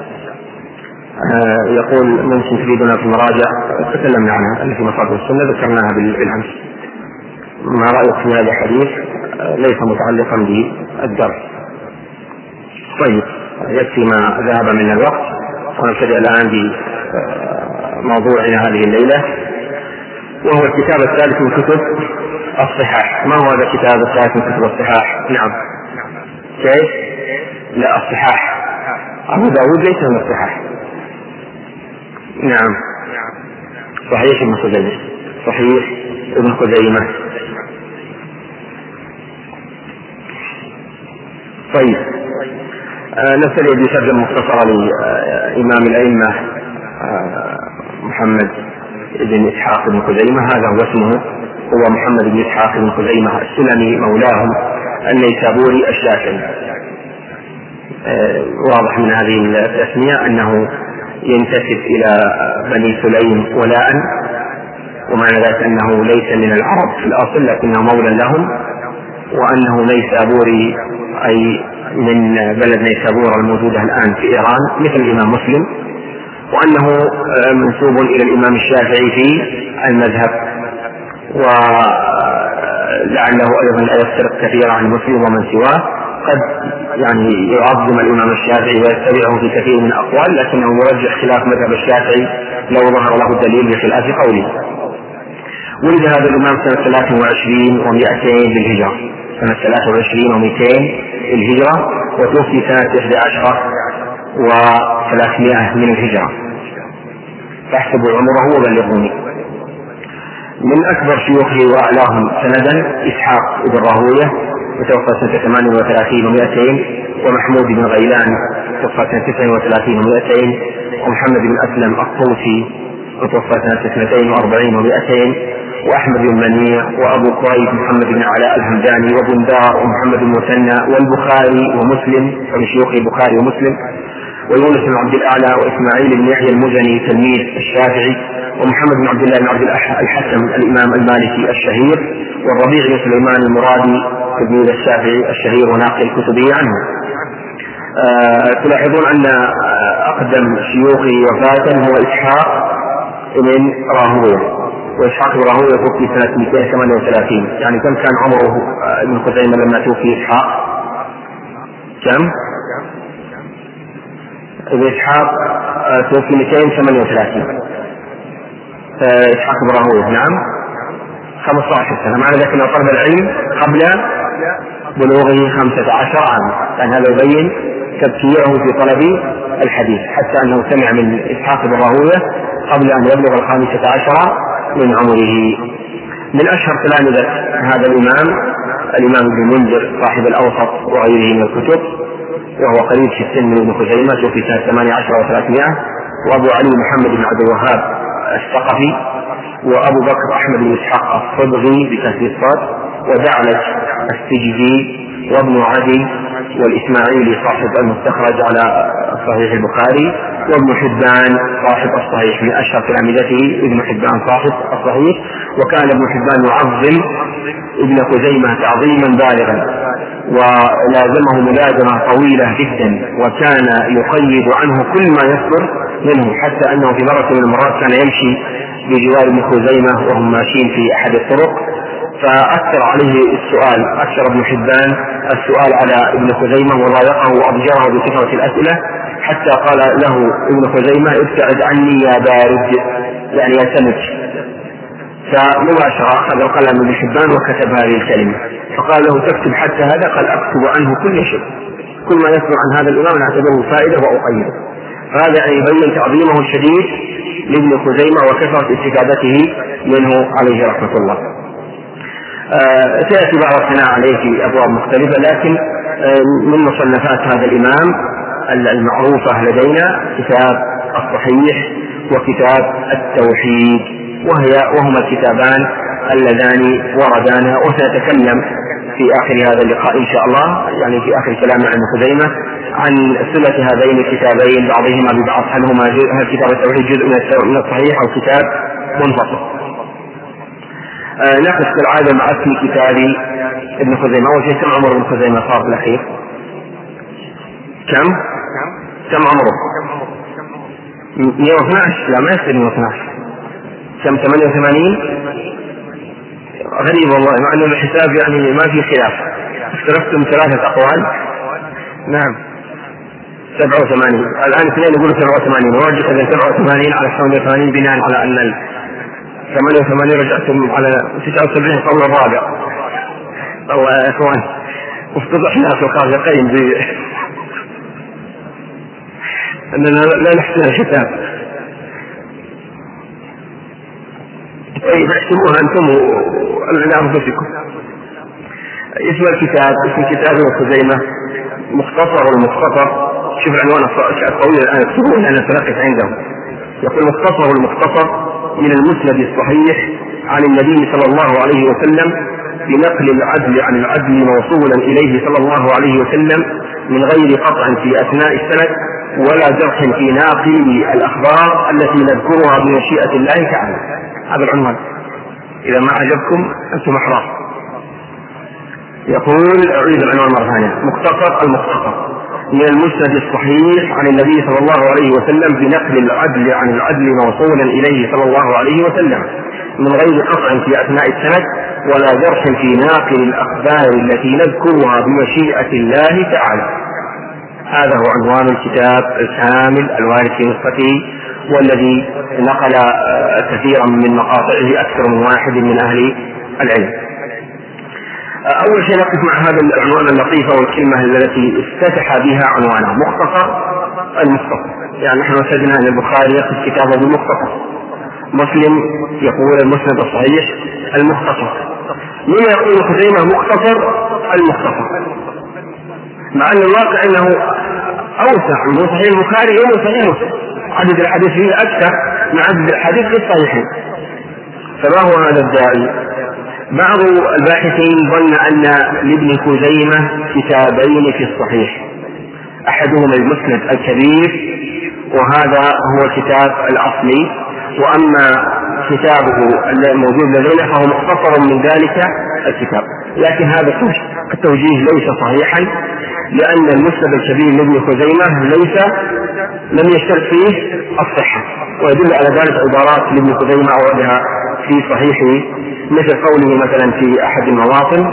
يقول ممكن تفيدنا في المراجع، تكلمنا عنها التي في مصادر السنة ذكرناها بالأمس. ما رأيك في هذا الحديث؟ ليس متعلقا بالدرس. طيب يكفي ما ذهب من الوقت، ونبتدئ الآن بموضوعنا هذه الليلة، وهو الكتاب الثالث من كتب الصحاح. ما هو هذا الكتاب الثالث من كتب الصحاح؟ نعم كيف؟ لا الصحاح أبو داود ليس من الصحاح. نعم صحيح ابن خزيمة، صحيح ابن خزيمة. طيب آه نبتدئ بترجمة مختصرة لإمام الأئمة آه محمد بن إسحاق بن خزيمة. هذا هو اسمه، هو محمد بن إسحاق بن خزيمة السلمي مولاهم النيسابوري الشافعي. آه واضح من هذه التسمية أنه ينتسب إلى بني سليم ولاء، ومعنى ذلك أنه ليس من العرب في الأصل لكنه مولى لهم، وأنه نيسابوري أي من بلد نيسابور الموجودة الآن في إيران مثل الإمام مسلم، وأنه منسوب إلى الإمام الشافعي في المذهب، ولعله أيضا لا يفترق كثيرا عن مسلم ومن سواه. قد يعني يعظم الإمام الشافعي ويتبعه في كثير من الأقوال، لكنه يرجح خلاف مذهب الشافعي لو ظهر له الدليل بخلاف قوله. ولد هذا الإمام سنة ثلاث وعشرين ومئتين للهجرة، سنة ثلاث وعشرين ومئتين للهجرة، وتوفي سنة إحدى عشرة وثلاثمائة من الهجرة. فاحسبوا عمره وبلغوني. من أكبر شيوخه وأعلاهم سندا إسحاق بن راهوية وتوفى سنة ثمان وثلاثين ومئتين، ومحمود بن غيلان توفى سنة تسع وثلاثين ومئتين، ومحمد بن أسلم الطوسي وتوفى سنة اثنتين وأربعين ومئتين، وأحمد بن منيع، وأبو كريب محمد بن علاء الهمداني، وبندار، ومحمد بن مثنى، والبخاري ومسلم ومن شيوخ البخاري ومسلم، ويونس بن عبد الأعلى، وإسماعيل بن يحيى المزني تلميذ الشافعي، ومحمد بن عبد الله بن عبد الحكم الإمام المالكي الشهير، والربيع بن سليمان المرادي تلميذ الشافعي الشهير وناقل كتبه عنه. آه تلاحظون أن أقدم شيوخه وفاة هو إسحاق بن راهوية، وإسحاق بن راهوية توفي سنة مئتين وثمانية وثلاثين. يعني كم كان عمره ابن خزيمة لما توفي إسحاق؟ كم؟ ابن إسحاق توفي مئتين وثمانية وثلاثين، إسحاق بن راهوية نعم خمسة عشر سنة. معنى ذلك أن طلب العلم قبل بلوغه خمسة عشر عاما، كان هذا يبين تبكيره في طلب الحديث، حتى أنه سمع من إسحاق بن راهوية قبل أن يبلغ الخامسة عشر من عمره. من أشهر تلامذة هذا الإمام الإمام ابن منذر صاحب الأوسط وغيره من الكتب، وهو قريب في السن من ابن خزيمة وفي سنة ثمانية عشر وثلاثمائة، وأبو علي محمد بن عبد الوهاب الثقفي، وأبو بكر أحمد بن إسحاق الصبغي بكسر الصاد، ودعلج السجزي، وابن عدي، والإسماعيلي صاحب المستخرج على صحيح البخاري، وابن حبان صاحب الصحيح. من أشهر تلامذته ابن حبان صاحب الصحيح، وكان ابن حبان يعظم ابن خزيمة تعظيما بالغا، ولازمه ملازمة طويلة جدا، وكان يقيد عنه كل ما يصدر منه، حتى أنه في مرة من المرات كان يمشي بجوار ابن خزيمة وهم ماشيين في أحد الطرق، فأكثر عليه السؤال، أكثر ابن حبان السؤال على ابن خزيمة وضايقه وأضجره بكثرة الأسئلة، حتى قال له ابن خزيمة ابتعد عني يا بارد، يعني يا سمج. فمباشرة أخذ القلم ابن حبان وكتب هذه الكلمة، فقال له تكتب حتى هذا؟ قال أكتب عنه كل شيء، كل ما يصدر عن هذا الإمام نعتبره فائدة وأقيده. هذا يعني يبين تعظيمه الشديد لابن خزيمة وكثرة استفادته منه عليه رحمة الله. آه سيأتي بعض الثناء عليه في أبواب مختلفة، لكن آه من مصنفات هذا الإمام المعروفة لدينا كتاب الصحيح وكتاب التوحيد، وهي وهما الكتابان اللذان وردانا، وسنتكلم في آخر هذا اللقاء إن شاء الله، يعني في آخر كلام عن خزيمة، عن صلة هذين الكتابين بعضهما ببعض، هل هما هل كتاب التوحيد جزء من الصحيح أو كتاب منفصل. آه نقف كالعادة مع اسم كتاب ابن خزيمة. أول شيء كم عمر ابن خزيمة صار في الأخير؟ كم؟ كم عمره؟ مئة واثني عشر. لا ما يصير مئة واثني عشر. كم؟ ثمانية وثمانين. غريب والله، مع أنه الحساب يعني ما في خلاف، اختلفتم ثلاثة أقوال. نعم سبعة وثمانين. الآن اثنين يقولوا سبعة وثمانين، ورجح إذا سبعة وثمانين على ثمانية وثمانين بناء على أن ثمانية وثمانين رجعتم على تسعة وسبعين قول الرابع. والله يا إخوان وافتضحنا في الخازقين ب أننا لا نحسن الحساب. طيب احسبوها أنتم لأنفسكم. اسم الكتاب اسم كتاب ابن خزيمة مختصر المختصر. شوف العنوان الطويل الآن اكتبوه لأن سنقف عندهم. يقول مختصر المختصر من المسند الصحيح عن النبي صلى الله عليه وسلم بنقل العدل عن العدل موصولا إليه صلى الله عليه وسلم من غير قطع في أثناء السند ولا جرح في ناقل الأخبار التي نذكرها بمشيئة الله تعالى. هذا العنوان، إذا ما عجبكم أنتم أحرار. يقول أعيد العنوان مرة ثانية: مختصر المختصر من المسند الصحيح عن النبي صلى الله عليه وسلم بنقل العدل عن العدل موصولا إليه صلى الله عليه وسلم من غير قطع في أثناء السند ولا جرح في ناقل الأخبار التي نذكرها بمشيئة الله تعالى. هذا هو عنوان الكتاب الكامل الوارد في نسخته، والذي نقل كثيرا من مقاطعه أكثر من واحد من أهل العلم. أول شيء نقف مع هذا العنوان اللطيف والكلمة التي افتتح بها عنوانه: مختصر المختصر. يعني نحن وجدنا أن البخاري يقف كتابه بالمختصر، مسلم يقول المسند الصحيح المختصر، لما يقول خزيمة مختصر المختصر، مع أن الواقع أنه أوسع من صحيح البخاري ومن صحيح مسلم، عدد الحديث فيه أكثر من عدد الحديث في الصحيحين. فما هو هذا الداعي؟ بعض الباحثين ظن أن لابن خزيمة كتابين في الصحيح، أحدهما المسند الكبير وهذا هو الكتاب الأصلي، وأما كتابه الموجود لدينا فهو مختصر من ذلك الكتاب. لكن هذا التوجيه ليس صحيحا، لأن المسند الكبير لابن خزيمة ليس لم يشترط فيه الصحة، ويدل على ذلك عبارات لابن خزيمة أوردها في صحيحه، مثل قوله مثلا في أحد المواطن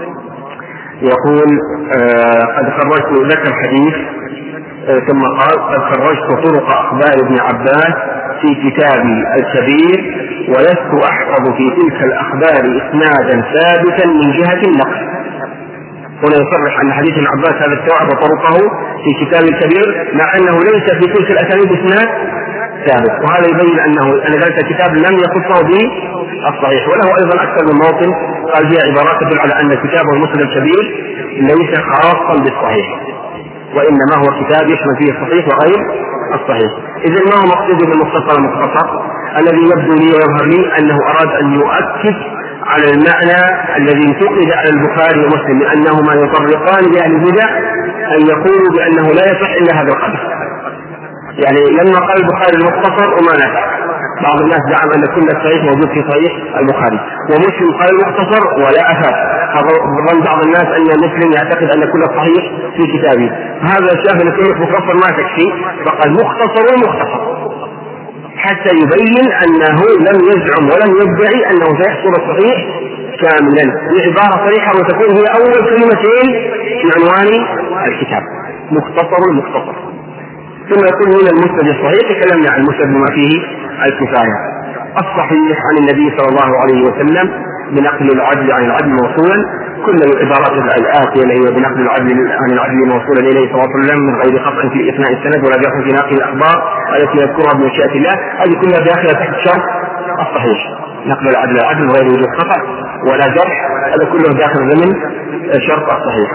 يقول آه قد خرجت ذكر حديث آه ثم قال قد خرجت طرق أخبار ابن عباس في كتابي الكبير ولست أحفظ في تلك الأخبار إسنادا ثابتا من جهة النقل. هنا يصرح أن حديث ابن عباس هذا استوعب طرقه في كتاب الكبير، مع أنه ليس في تلك الأسانيد إسناد ثابت، وهذا يبين أنه أن ذلك الكتاب لم يخصه بالصحيح. وله أيضا أكثر من موطن قال فيها عبارات تدل على أن كتابه المسند الكبير ليس خاصا بالصحيح، وإنما هو كتاب يشمل فيه الصحيح وغير الصحيح. إذن ما هو مقصود بالمختصر المختصر؟ الذي يبدو لي ويظهر لي أنه أراد أن يؤكد على المعنى الذي انتقد على البخاري ومسلم من أنهما يطرقان لأهل البدع أن يقولوا بأنه لا يصح إلا هذا القدر. يعني لما قال البخاري المختصر وما نفع، بعض الناس زعم أن كل الصحيح موجود في صحيح البخاري، ومسلم قال المختصر ولا أفاد. ظن بعض الناس أن مسلم يعتقد أن كل الصحيح في كتابه، هذا شاف أن كلمة مختصر ما تكفي، فقال مختصر ومختصر حتى يبين أنه لم يزعم ولم يدعي أنه سيحصل الصحيح كاملا. بعبارة صريحة وتكون هي أول كلمتين في عنوان الكتاب: مختصر المختصر. ثم يكون هنا المسند الصحيح، تكلمنا عن المسند ما فيه الكفاية. الصحيح عن النبي صلى الله عليه وسلم بنقل العدل عن العدل موصولا، كل العبارات الآتية اللي هي بنقل العدل عن العدل موصولا إليه صلى الله عليه وسلم من غير قطع في إثناء السند ولا جرح في ناقل الأخبار التي يذكرها بمشيئة الله، هذه كلها داخلة تحت شرط الصحيح. نقل العدل العدل من غير وجود قطع ولا جرح، هذا كله داخل ضمن شرط الصحيح.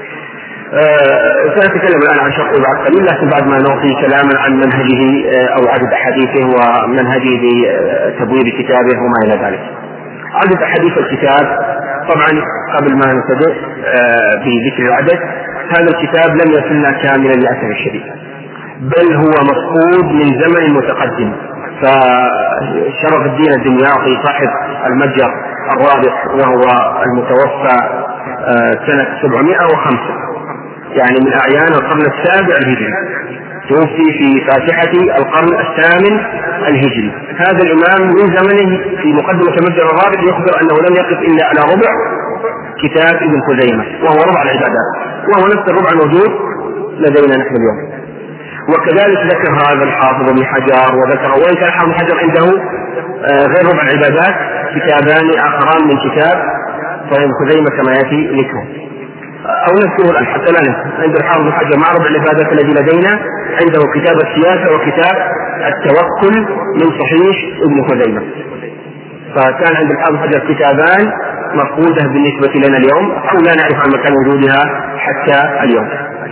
أه سنتكلم الآن عن شرط بعد قليل، لكن بعد ما نعطي كلاما عن منهجه أو عدد أحاديثه ومنهجه لتبويب كتابه وما إلى ذلك. عدد أحاديث الكتاب طبعا قبل ما نبدأ بذكر العدد، هذا الكتاب لم يصلنا كاملا للأسف الشديد، بل هو مفقود من زمن متقدم. فشرف الدين الدمياطي صاحب المتجر الرابع وهو المتوفى سنة سبعمائة وخمسة، يعني من أعيان القرن السابع الهجري، توفي في فاتحة القرن الثامن الهجري. هذا الإمام من زمنه في مقدمة المسجد الرابع يخبر أنه لم يقف إلا على ربع كتاب ابن خزيمة وهو ربع العبادات، وهو نفس الربع الموجود لدينا نحن اليوم. وكذلك ذكر هذا الحافظ ابن حجر، وذكر وإن كان الحافظ ابن حجر عنده غير ربع العبادات كتابان آخران من كتاب صحيح ابن خزيمة كما يأتي ذكره، أو نذكره الآن حتى لا ننسى. عند الحافظ ابن حجر مع ربع العبادات الذي لدينا عنده كتاب السياسة وكتاب التوكل من صحيح ابن خزيمة. فكان عند الحافظ ابن حجر كتابان مفقودة بالنسبة لنا اليوم، أو لا نعرف عن مكان وجودها حتى اليوم.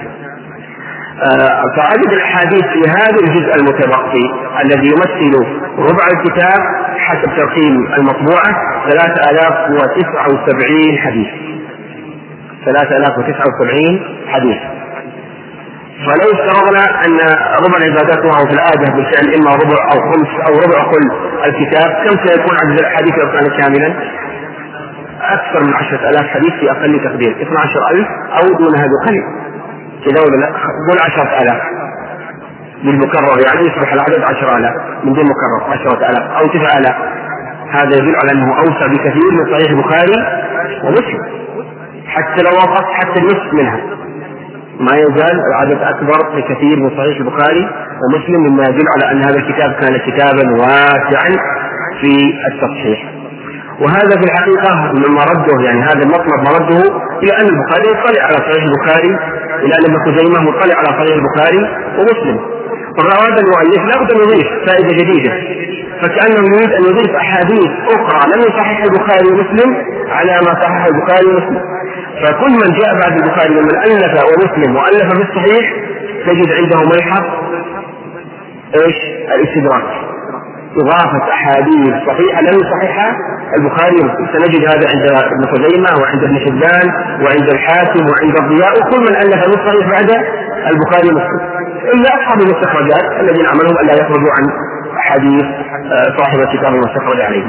آه فعدد الأحاديث في هذا الجزء المتبقي الذي يمثل ربع الكتاب حسب ترقيم المطبوعة ثلاثة آلاف وتسعة وسبعين حديث، ثلاثة آلاف وتسعة وسبعين حديث. فلو افترضنا أن ربع العبادات وهو في العادة بالفعل إما ربع أو خمس أو ربع كل الكتاب، كم سيكون عدد الأحاديث لو كان كاملا؟ أكثر من عشرة آلاف حديث في أقل تقدير، اثنى عشر ألف أو دونها بقليل كذا ولا لا؟ قول عشرة آلاف بالمكرر، يعني يصبح العدد عشرة آلاف من دون مكرر، عشرة آلاف أو تسعة آلاف. هذا يدل على أنه أوسع بكثير من صحيح البخاري ومسلم، حتى لو وقف حتى النصف منها ما يزال العدد أكبر بكثير من صحيح البخاري ومسلم، مما يدل على أن هذا الكتاب كان كتابا واسعا في التصحيح. وهذا في الحقيقة من مرده، يعني هذا المطلب مرده إلى أن البخاري يطلع على صحيح البخاري، إلى أن ابن خزيمة مطلع على صحيح البخاري ومسلم. فأراد المؤلف لابد أن يضيف فائدة جديدة، فكأنه يريد أن يضيف أحاديث أخرى لم يصحح البخاري ومسلم على ما صحح البخاري ومسلم. فكل من جاء بعد البخاري ومن ألف ومسلم وألف في الصحيح تجد عنده ملحق إيش؟ الاستدراك، إضافة أحاديث صحيحة لم يصححها البخاري ومسلم. سنجد هذا عند ابن خزيمة وعند ابن حبان وعند الحاكم وعند الضياء، وكل من ألف في الصحيح بعد البخاري ومسلم، إلا أصحاب المستخرجات الذين عملهم ألا يخرجوا عن حديث صاحب الكتاب المستخرج عليه.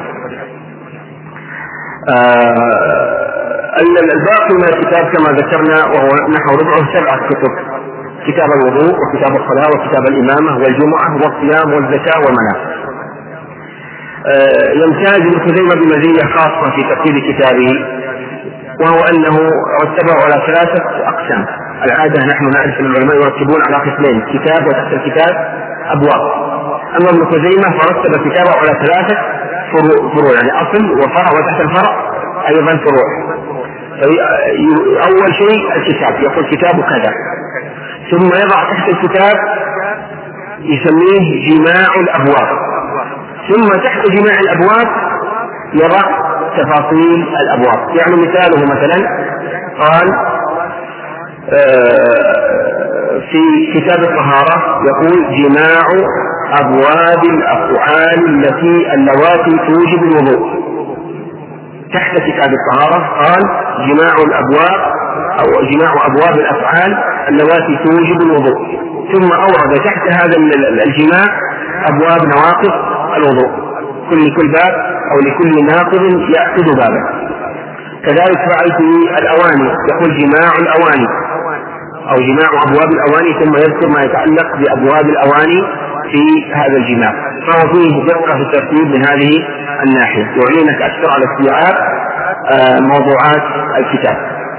الباقي من الكتاب كما ذكرنا وهو نحو ربعه سبعة كتب: كتاب الوضوء وكتاب الصلاة وكتاب الإمامة والجمعة والصيام والزكاة والمناسك. يمتاز ابن خزيمة بمزية خاصة في ترتيب كتابه، وهو أنه رتبه على ثلاثة أقسام. العادة نحن نعرف أن العلماء يرتبون على قسمين: كتاب وتحت الكتاب أبواب. أما ابن خزيمة فرتب كتابه على ثلاثة فروع، يعني أصل وفرع وتحت الفرع أيضا فروع. أول شيء الكتاب، يقول كتاب كذا، ثم يضع تحت الكتاب يسميه جماع الأبواب، ثم تحت جماع الأبواب يضع تفاصيل الأبواب. يعني مثاله مثلا قال في كتاب الطهارة يقول جماع أبواب الأفعال التي اللواتي توجب الوضوء. تحت كتاب الطهارة قال جماع الأبواب أو جماع أبواب الأفعال اللواتي توجب الوضوء، ثم أورد تحت هذا الجماع أبواب نواقض الوضوء، كل كل باب أو لكل ناقض يعقد بابا. كذلك فعل في الأواني، يقول جماع الأواني أو جماع أبواب الأواني، ثم يذكر ما يتعلق بأبواب الأواني في هذا الجماع. فهو فيه دقة في الترتيب من هذه الناحية، يعينك أكثر على استيعاب موضوعات الكتاب.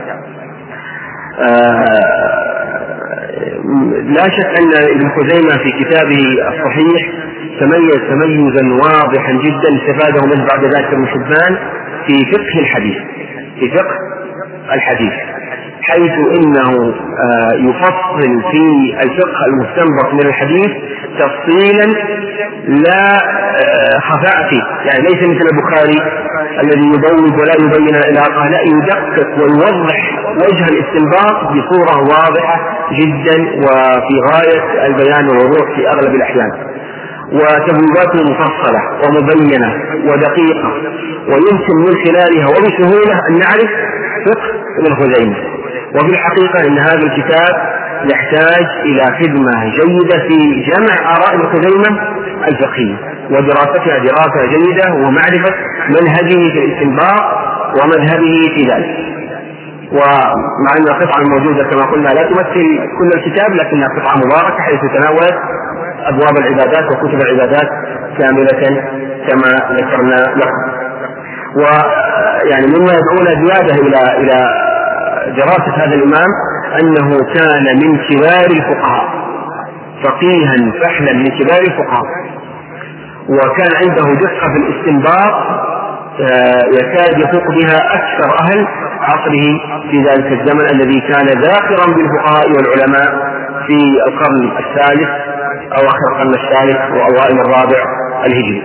لا شك أن ابن خزيمة في كتابه الصحيح تميز تميزا واضحا جدا استفاده من بعد ذلك ابن حبان في فقه الحديث، في فقه الحديث، حيث إنه يفصل في الفقه المستنبط من الحديث تفصيلا لا خفاء فيه، يعني ليس مثل البخاري الذي يبوب ولا يبين العلاقة، لا، يدقق ويوضح وجه الاستنباط بصورة واضحة جدا وفي غاية البيان والوضوح في أغلب الأحيان، وتبويباته مفصلة ومبينة ودقيقة، ويمكن من خلالها وبسهولة أن نعرف فقه ابن خزيمة. وفي الحقيقة أن هذا الكتاب يحتاج إلى خدمة جيدة في جمع آراء ابن خزيمة الفقهية، ودراستها دراسة جيدة ومعرفة منهجه في الاستنباط ومذهبه في ذلك. ومع أن القطعة الموجودة كما قلنا لا تمثل كل الكتاب، لكنها قطعة مباركة حيث تناولت أبواب العبادات وكتب العبادات كاملة كما ذكرنا لكم. ويعني مما يدعونا زيادة إلى إلى دراسة هذا الإمام أنه كان من كبار الفقهاء، فقيها فحلا من كبار الفقهاء، وكان عنده دقة في الاستنباط يكاد يفوق بها أكثر أهل عصره في ذلك الزمن الذي كان ذاخرا بالفقهاء والعلماء في القرن الثالث أو آخر القرن الثالث وأوائل الرابع الهجري.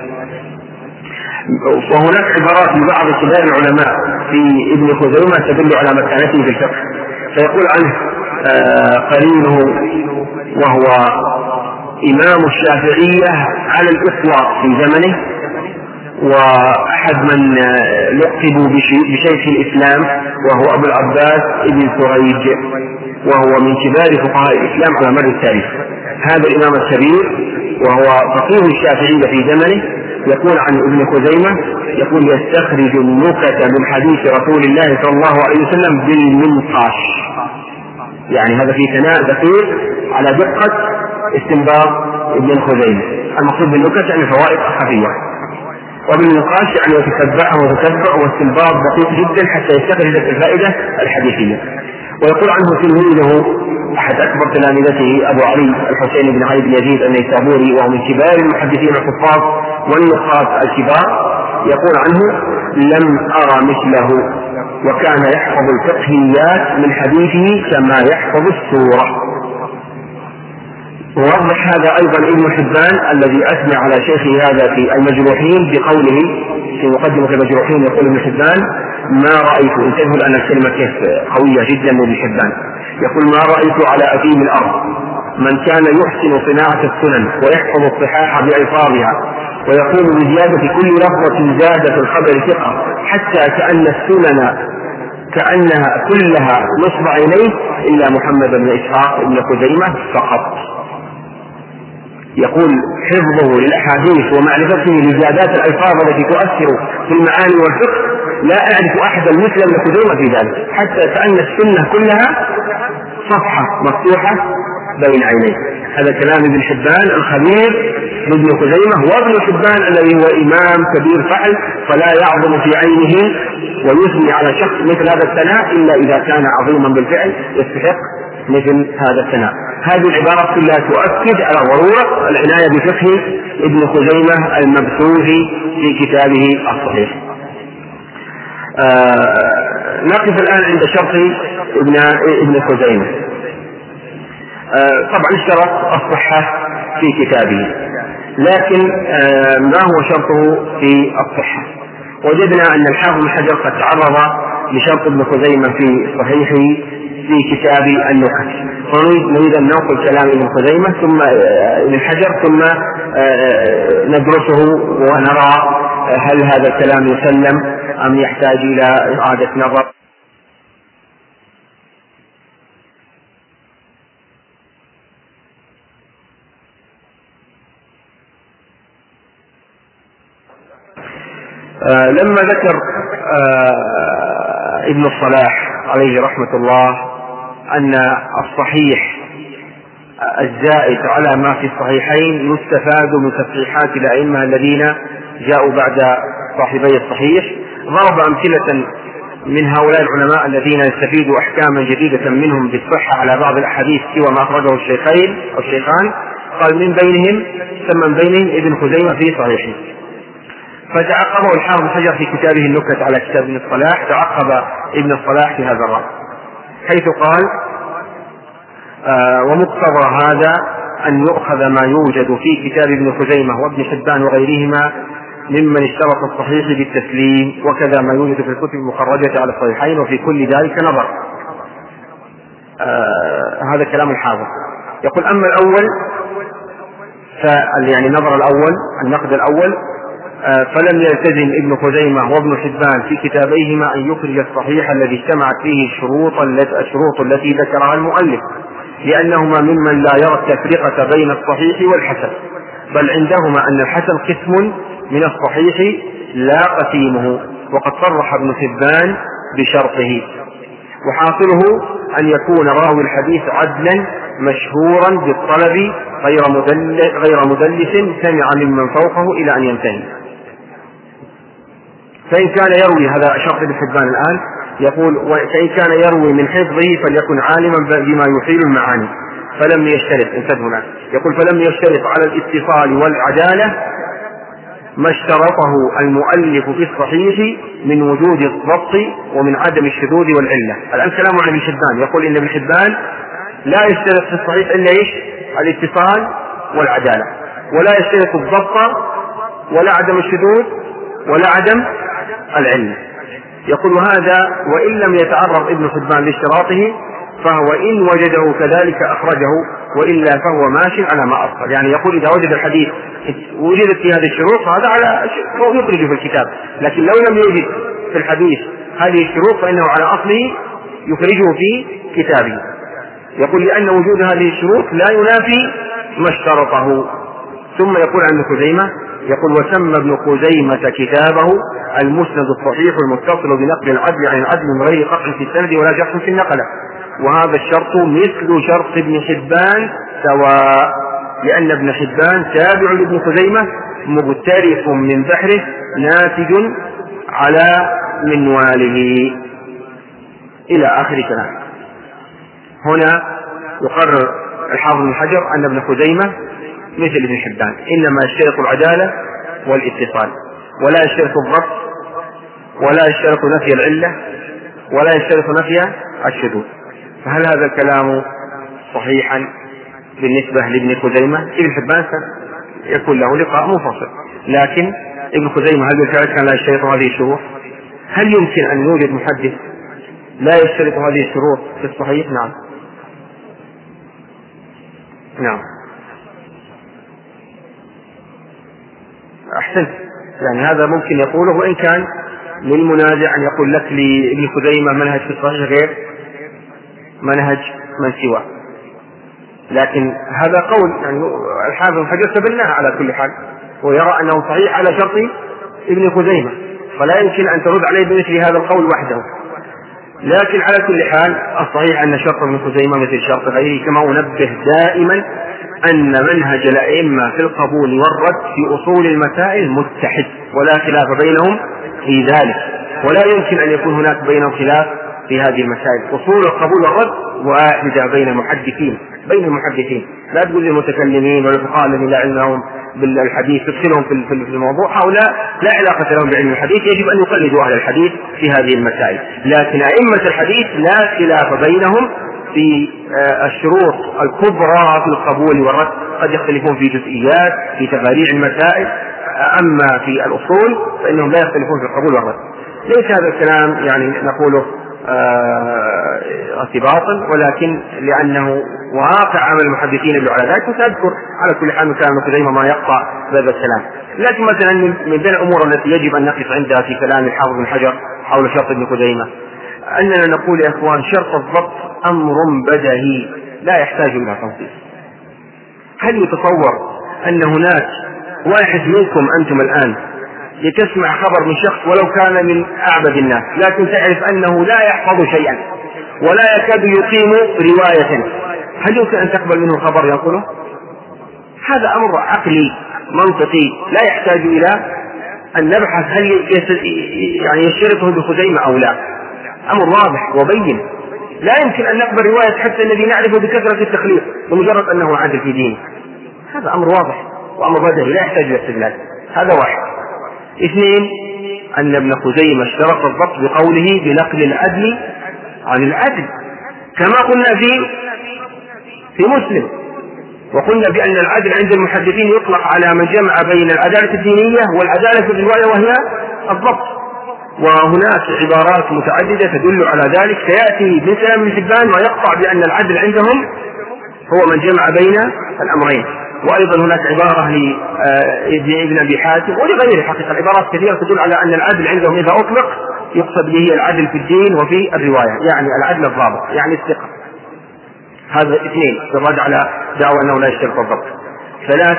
وهناك عبارات لبعض كبار العلماء في ابن خزيمة تدل على مكانته في الفقه، فيقول عنه قرينه وهو إمام الشافعية على الإطلاق في زمنه، وأحد من لقبوا بشيخ الإسلام وهو أبو العباس ابن سريج، وهو من كبار فقهاء الإسلام على مر التاريخ. هذا الإمام الكبير وهو فقيه الشافعية في زمنه يقول عن ابن خزيمة، يقول يستخرج النكت من حديث رسول الله صلى الله عليه وسلم بالمنقاش، يعني هذا في ثناء دقيق على دقة استنباط ابن خزيمة. المقصود بالنكت يعني فوائد خفية، وبالنقاش يعني يتتبعها وتتبع واستنباط دقيق جدا حتى يستخرج الفائدة الحديثية. ويقول عنه تلميذه أحد أكبر تلامذته أبو علي الحسين بن علي بن يزيد النيسابوري، وهو من كبار المحدثين الحفاظ والنقاد الكبار، يقول عنه لم أرى مثله، وكان يحفظ الفقهيات من حديثه كما يحفظ السورة. ووضح هذا أيضا ابن حبان الذي أثنى على شيخه هذا في المجروحين بقوله في مقدمة المجروحين، يقول ابن حبان ما رأيت، انتبهوا لأن الكلمة كيف قوية جدا لابن حبان، يقول ما رأيت على أثيم الأرض من كان يحسن صناعة السنن ويحفظ الصحاح بألفاظها ويقوم بزيادة كل لفظة زاد في الخبر ثقة حتى كأن السنن كأنها كلها نصب عينيه إلا محمد بن إسحاق بن خزيمة فقط. يقول حفظه للأحاديث ومعرفته لزيادات الألفاظ التي تؤثر في المعاني والفقه لا أعرف أحدا مثل ابن خزيمة في ذلك، حتى كأن السنة كلها صفحة مفتوحة بين عينيه. هذا كلام ابن حبان الخبير بابن خزيمة، وابن حبان الذي هو إمام كبير فعل، فلا يعظم في عينه ويثني على شخص مثل هذا الثناء إلا إذا كان عظيما بالفعل يستحق مثل هذا الثناء. هذه العبارات كلها تؤكد على ضرورة العناية بفقه ابن خزيمة المبثوث في كتابه الصحيح. آه نقف الآن عند شرط ابن ابن خزيمة. آه طبعا اشترط الصحة في كتابه، لكن آه ما هو شرطه في الصحة؟ وجدنا أن الحافظ بن حجر قد تعرض لشرط ابن خزيمة في صحيحه في كتاب النكت، فنريد أن ننقل كلام ابن خزيمة ثم ابن حجر ثم ندرسه ونرى هل هذا الكلام يسلم أم يحتاج إلى إعادة نظر. آه لما ذكر آه ابن الصلاح عليه رحمة الله أن الصحيح الزائد على ما في الصحيحين يستفاد من تصحيحات الأئمة الذين جاءوا بعد صاحبي الصحيح، ضرب أمثلة من هؤلاء العلماء الذين يستفيدوا أحكاما جديدة منهم بالصحة على بعض الأحاديث سوى ما أخرجه الشيخين أو الشيخان، قال من بينهم ثم من بينهم ابن خزيمة في صحيحه. فتعقبه الحافظ بن حجر في كتابه النكت على كتاب ابن الصلاح، تعقب ابن الصلاح في هذا الرأي حيث قال آه ومقتضى هذا أن يؤخذ ما يوجد في كتاب ابن خزيمة وابن حبان وغيرهما ممن اشترط الصحيح بالتسليم، وكذا ما يوجد في الكتب المخرجة على الصحيحين، وفي كل ذلك نظر. آه هذا كلام الحافظ. يقول أما الأول يعني النظر الأول النقد الأول فلم يلتزم ابن خزيمة وابن حبان في كتابيهما أن يخرج الصحيح الذي اجتمعت فيه الشروط التي ذكرها المؤلف، لأنهما ممن لا يرى التفرقة بين الصحيح والحسن، بل عندهما أن الحسن قسم من الصحيح لا قسيمه، وقد صرح ابن حبان بشرطه، وحاصله أن يكون راوي الحديث عدلا مشهورا بالطلب غير مدلس, غير مدلس سمع ممن فوقه إلى أن ينتهي. فإن كان يروي، هذا شرط ابن حبان الآن، يقول فإن كان يروي من حفظه فليكن عالما بما يحيل المعاني فلم يشترط، انتبه هنا، يقول فلم يشترط على الاتصال والعدالة ما اشترطه المؤلف في الصحيح من وجود الضبط ومن عدم الشذوذ والعلة. الآن كلام عن ابن حبان، يقول إن ابن حبان لا يشترط في الصحيح إلا إيش؟ الاتصال والعدالة، ولا يشترط الضبط ولا عدم الشذوذ ولا عدم العلة. يقول هذا وإن لم يتعرض ابن حبان لاشتراطه فهو إن وجده كذلك أخرجه، وإلا فهو ماشي على ما أصل. يعني يقول إذا وجد الحديث وجدت في هذه الشروط هذا على يخرجه في الكتاب، لكن لو لم يوجد في الحديث هذه الشروط فإنه على أصله يخرجه في كتابه. يقول لأن وجود هذه الشروط لا ينافي ما اشترطه. ثم يقول عن ابن خزيمة، يقول وسمى ابن خزيمة كتابه المسند الصحيح المتصل بنقل العدل عن العدل من غير قطع في السند ولا جرح في النقلة، وهذا الشرط مثل شرط ابن حبان سواء، لأن ابن حبان تابع لابن خزيمة مغترف من بحره ناتج على منواله إلى آخر كلام. هنا يقرر الحافظ بن حجر أن ابن خزيمة مثل ابن حبان، إنما يشترط العدالة والاتصال، ولا يشترط الضبط، ولا يشترط نفي العلة، ولا يشترط نفي الشذوذ. فهل هذا الكلام صحيحا بالنسبة لابن خزيمة؟ ابن حبان يكون له لقاء منفصل، لكن ابن خزيمة هل بالفعل كان لا يشترط هذه الشروط؟ هل يمكن أن يوجد محدث لا يشترط هذه الشروط في الصحيح؟ نعم نعم أحسنت. يعني هذا ممكن يقوله، وإن كان للمنازع أن يقول لك لابن خزيمة منهج في الصحيح غير منهج من سواه، لكن هذا قول يعني الحافظ بن حجر تبناه على كل حال، ويرى أنه صحيح على شرط ابن خزيمة، فلا يمكن أن ترد عليه بمثل هذا القول وحده. لكن على كل حال الصحيح أن شرط ابن خزيمة مثل شرط غيره، كما أنبه دائما أن منهج الأئمة في القبول والرد في أصول المسائل متحد ولا خلاف بينهم في ذلك، ولا يمكن أن يكون هناك بينهم خلاف في هذه المسائل. أصول القبول والرد واحدة بين المحدثين بين المحدثين لا تقول للمتكلمين والفقهاء الذين لا علم لهم بالحديث تدخلهم في الموضوع، هؤلاء لا علاقة لهم بعلم الحديث، يجب أن يقلدوا أهل الحديث في هذه المسائل. لكن أئمة الحديث لا خلاف بينهم في الشروط الكبرى في القبول والرد، قد يختلفون في جزئيات في تفاريع المسائل، أما في الأصول فإنهم لا يختلفون في القبول والرد. ليس هذا الكلام يعني نقوله ارتباطا، ولكن لأنه واقع عمل المحدثين يدل على ذلك، وسأذكر على كل حال من كلام ابن خزيمة ما يقطع هذا الكلام. لكن مثلا من بين الأمور التي يجب أن نقف عندها في كلام الحافظ بن حجر حول شرط ابن خزيمة أننا نقول يا إخوان شرط الضبط أمر بديهي لا يحتاج إلى تنصيص. هل يتصور أن هناك واحد منكم أنتم الآن لتسمع خبر من شخص ولو كان من أعبد الناس، لكن تعرف أنه لا يحفظ شيئا ولا يكاد يقيم رواية، هل يمكن أن تقبل منه خبر ينقله؟ هذا أمر عقلي منطقي لا يحتاج إلى أن نبحث هل يعني يشترطه ابن خزيمة أو لا، أمر واضح وبين. لا يمكن أن نقبل رواية حتى الذي نعرفه بكثرة التخليط بمجرد أنه عادل في دينه، هذا أمر واضح وأمر بديهي لا يحتاج إلى استدلال. هذا واحد. اثنين، أن ابن خزيمة اشترط الضبط بقوله بنقل العدل عن العدل، كما قلنا في في مسلم، وقلنا بأن العدل عند المحدثين يطلق على من جمع بين العدالة الدينية والعدالة في الرواية وهي الضبط، وهناك عبارات متعددة تدل على ذلك. سيأتي من كلام ابن حبان ما يقطع بأن العدل عندهم هو من جمع بين الأمرين. وأيضا هناك عبارة لابن أبي حاتم ولغيره، حقيقة العبارات كثيرة تدل على أن العدل عندهم إذا أطلق يقصد به العدل في الدين وفي الرواية، يعني العدل الضابط يعني الثقة. هذا اثنين بالرد على دعوى أنه لا يشترط الضبط. ثلاثة،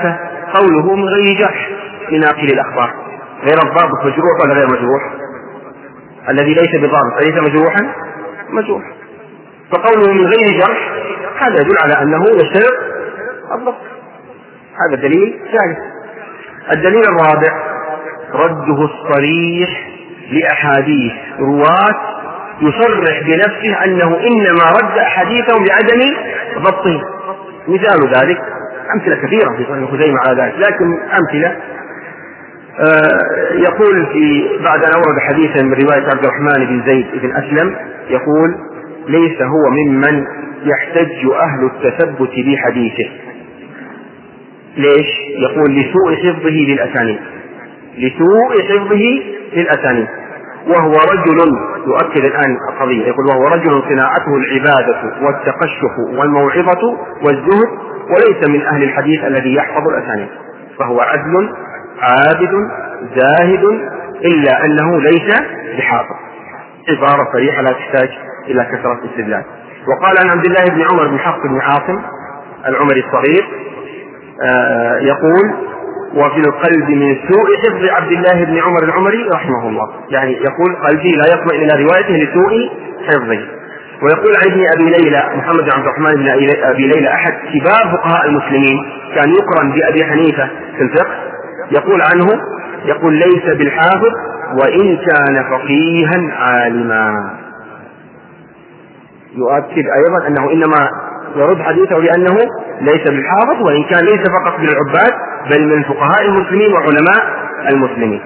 قوله من غير جرح لناقل الأخبار، غير الضابط مجروح ولا غير مجروح؟ الذي ليس بضابط أليس مجروحا؟ مجروح. فقوله من غير جرح هذا يدل على أنه يشترط الضبط، هذا دليل ثالث. الدليل الرابع رده الصريح لأحاديث رواة يصرح بنفسه أنه إنما رد أحاديثهم لعدم ضبطهم. مثال ذلك أمثلة كثيرة في صحيح خزيمة على ذلك، لكن أمثلة آه يقول في بعد أن أورد حديثا من رواية عبد الرحمن بن زيد بن أسلم يقول ليس هو ممن يحتج أهل التثبت بحديثه. ليش؟ يقول لسوء حفظه للأسانيد، لسوء حفظه للأسانيد، وهو رجل يؤكد الآن القضية، يقول وهو رجل صناعته العبادة والتقشف والموعظة والزهد، وليس من أهل الحديث الذي يحفظ الأسانيد، فهو عدل عابد زاهد إلا أنه ليس بحافظ. عبارة صريحة لا تحتاج إلى كثرة استدلال. وقال عن عبد الله بن عمر بن حفص بن عاصم العمري الصغير آه يقول وفي القلب من سوء حفظ عبد الله بن عمر العمري رحمه الله، يعني يقول قلبي لا يطمئن إلى روايته لسوء حفظه. ويقول عن ابن أبي ليلى محمد بن عبد الرحمن بن أبي ليلى أحد كبار فقهاء المسلمين كان يقرن بأبي حنيفة في الفقه، يقول عنه يقول ليس بالحافظ وإن كان فقيها عالما. يؤكد أيضا أنه إنما يرد حديثه لأنه ليس بالحافظ وإن كان ليس فقط من العباد بل من فقهاء المسلمين وعلماء المسلمين.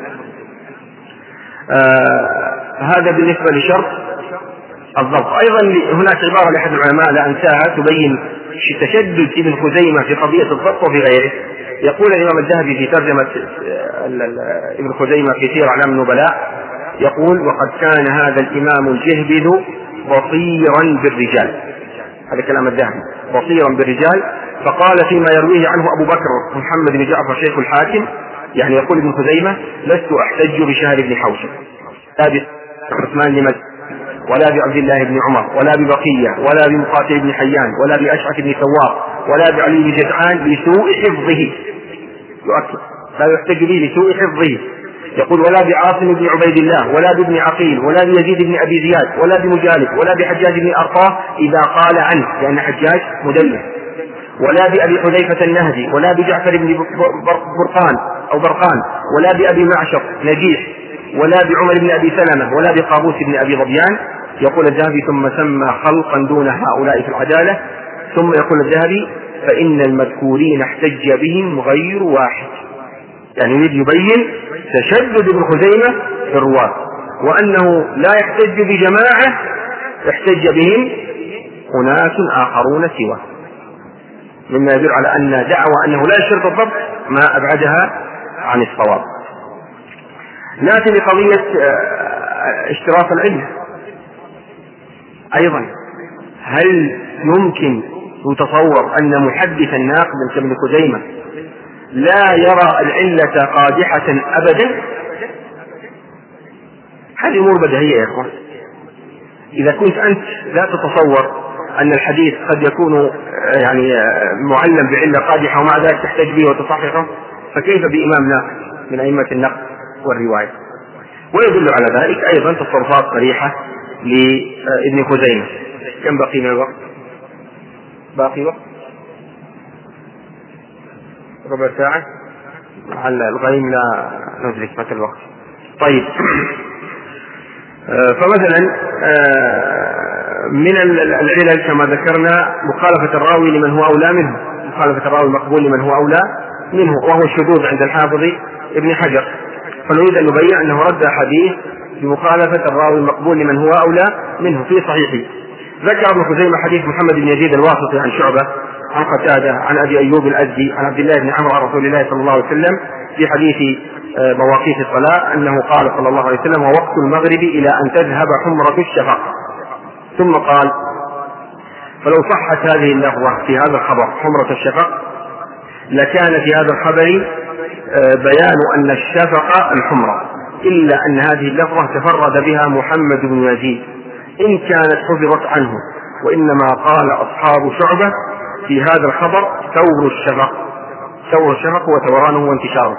آه هذا بالنسبة لشرط الضبط. أيضا هناك عبارة لأحد العلماء لا أنساها تبين تشدد ابن خزيمة في قضية الضبط وفي غيره. يقول الإمام الذهبي في ترجمة ابن خزيمة في سير أعلام النبلاء يقول وقد كان هذا الإمام الجهبذ بصيرا بالرجال، هذا كلام الذهبي، بصيرا بالرجال. فقال فيما يرويه عنه أبو بكر محمد بن جعفر شيخ الحاكم، يعني يقول ابن خزيمة لست أحتج بشهر بن حوشب لا بعثمان لمد ولا بعبد الله بن عمر ولا ببقية ولا بمقاتل بن حيان ولا بأشعث بن ثوار ولا بعلي بن جدعان لسوء حفظه، يؤكد لا يحتج به لسوء حفظه. يقول ولا بعاصم بن عبيد الله ولا بابن عقيل ولا بيزيد بن أبي زياد ولا بمجالد ولا بحجاج بن أرطاه إذا قال عنه لأن حجاج مدلس، ولا بأبي حذيفة النهدي ولا بجعفر بن برقان أو برقان ولا بأبي معشر نجيح ولا بعمر بن أبي سلمة ولا بقابوس بن أبي ظبيان. يقول الذهبي ثم سمى خلقا دون هؤلاء في العدالة، ثم يقول الذهبي فإن المذكورين احتج بهم غير واحد، يعني يريد يبين تشدد ابن خزيمة في الرواة وأنه لا يحتج بجماعة احتج بهم أناس آخرون سواه، مما يدل على أن دعوى أنه لا يشترط الضبط ما أبعدها عن الصواب. نأتي لقضية اشتراط العلة أيضا. هل يمكن يتصور أن محدثا ناقدا كابن خزيمة لا يرى العلة قادحة أبدا؟ هذه أمور بديهية يا إخوان. إذا كنت أنت لا تتصور أن الحديث قد يكون يعني معلم بعلة قادحة ومع ذلك تحتاج به وتصححه، فكيف بإمام ناقد من أئمة النقد والرواية؟ ويدل على ذلك أيضا تصرفات صريحة لابن خزيمة. كم بقي من الوقت؟ باقي وقت ربع ساعة على الغيم لا ندرك متى الوقت. طيب فمثلا من العلل كما ذكرنا مخالفة الراوي لمن هو أولى منه، مخالفة الراوي المقبول لمن هو أولى منه، وهو الشذوذ عند الحافظ ابن حجر. فنريد أن نبين أنه رد حديث بمخالفة الراوي المقبول لمن هو أولى منه في صحيحه. ذكر ابن خزيمة حديث محمد بن يزيد الواسطي عن شعبة عن قتادة عن أبي أيوب الأزدي عن عبد الله بن عمرو عن رسول الله صلى الله عليه وسلم في حديث مواقيت الصلاة أنه قال صلى الله عليه وسلم ووقت المغرب إلى أن تذهب حمرة الشفق، ثم قال فلو صحت هذه اللفظة في هذا الخبر حمرة الشفق لكان في هذا الخبر بيان أن الشفق الحمرة، إلا أن هذه اللفظة تفرد بها محمد بن يزيد إن كانت حفظت عنه، وإنما قال أصحاب شعبة في هذا الخبر ثور الشفق، ثور الشفق وثورانه وانتشاره.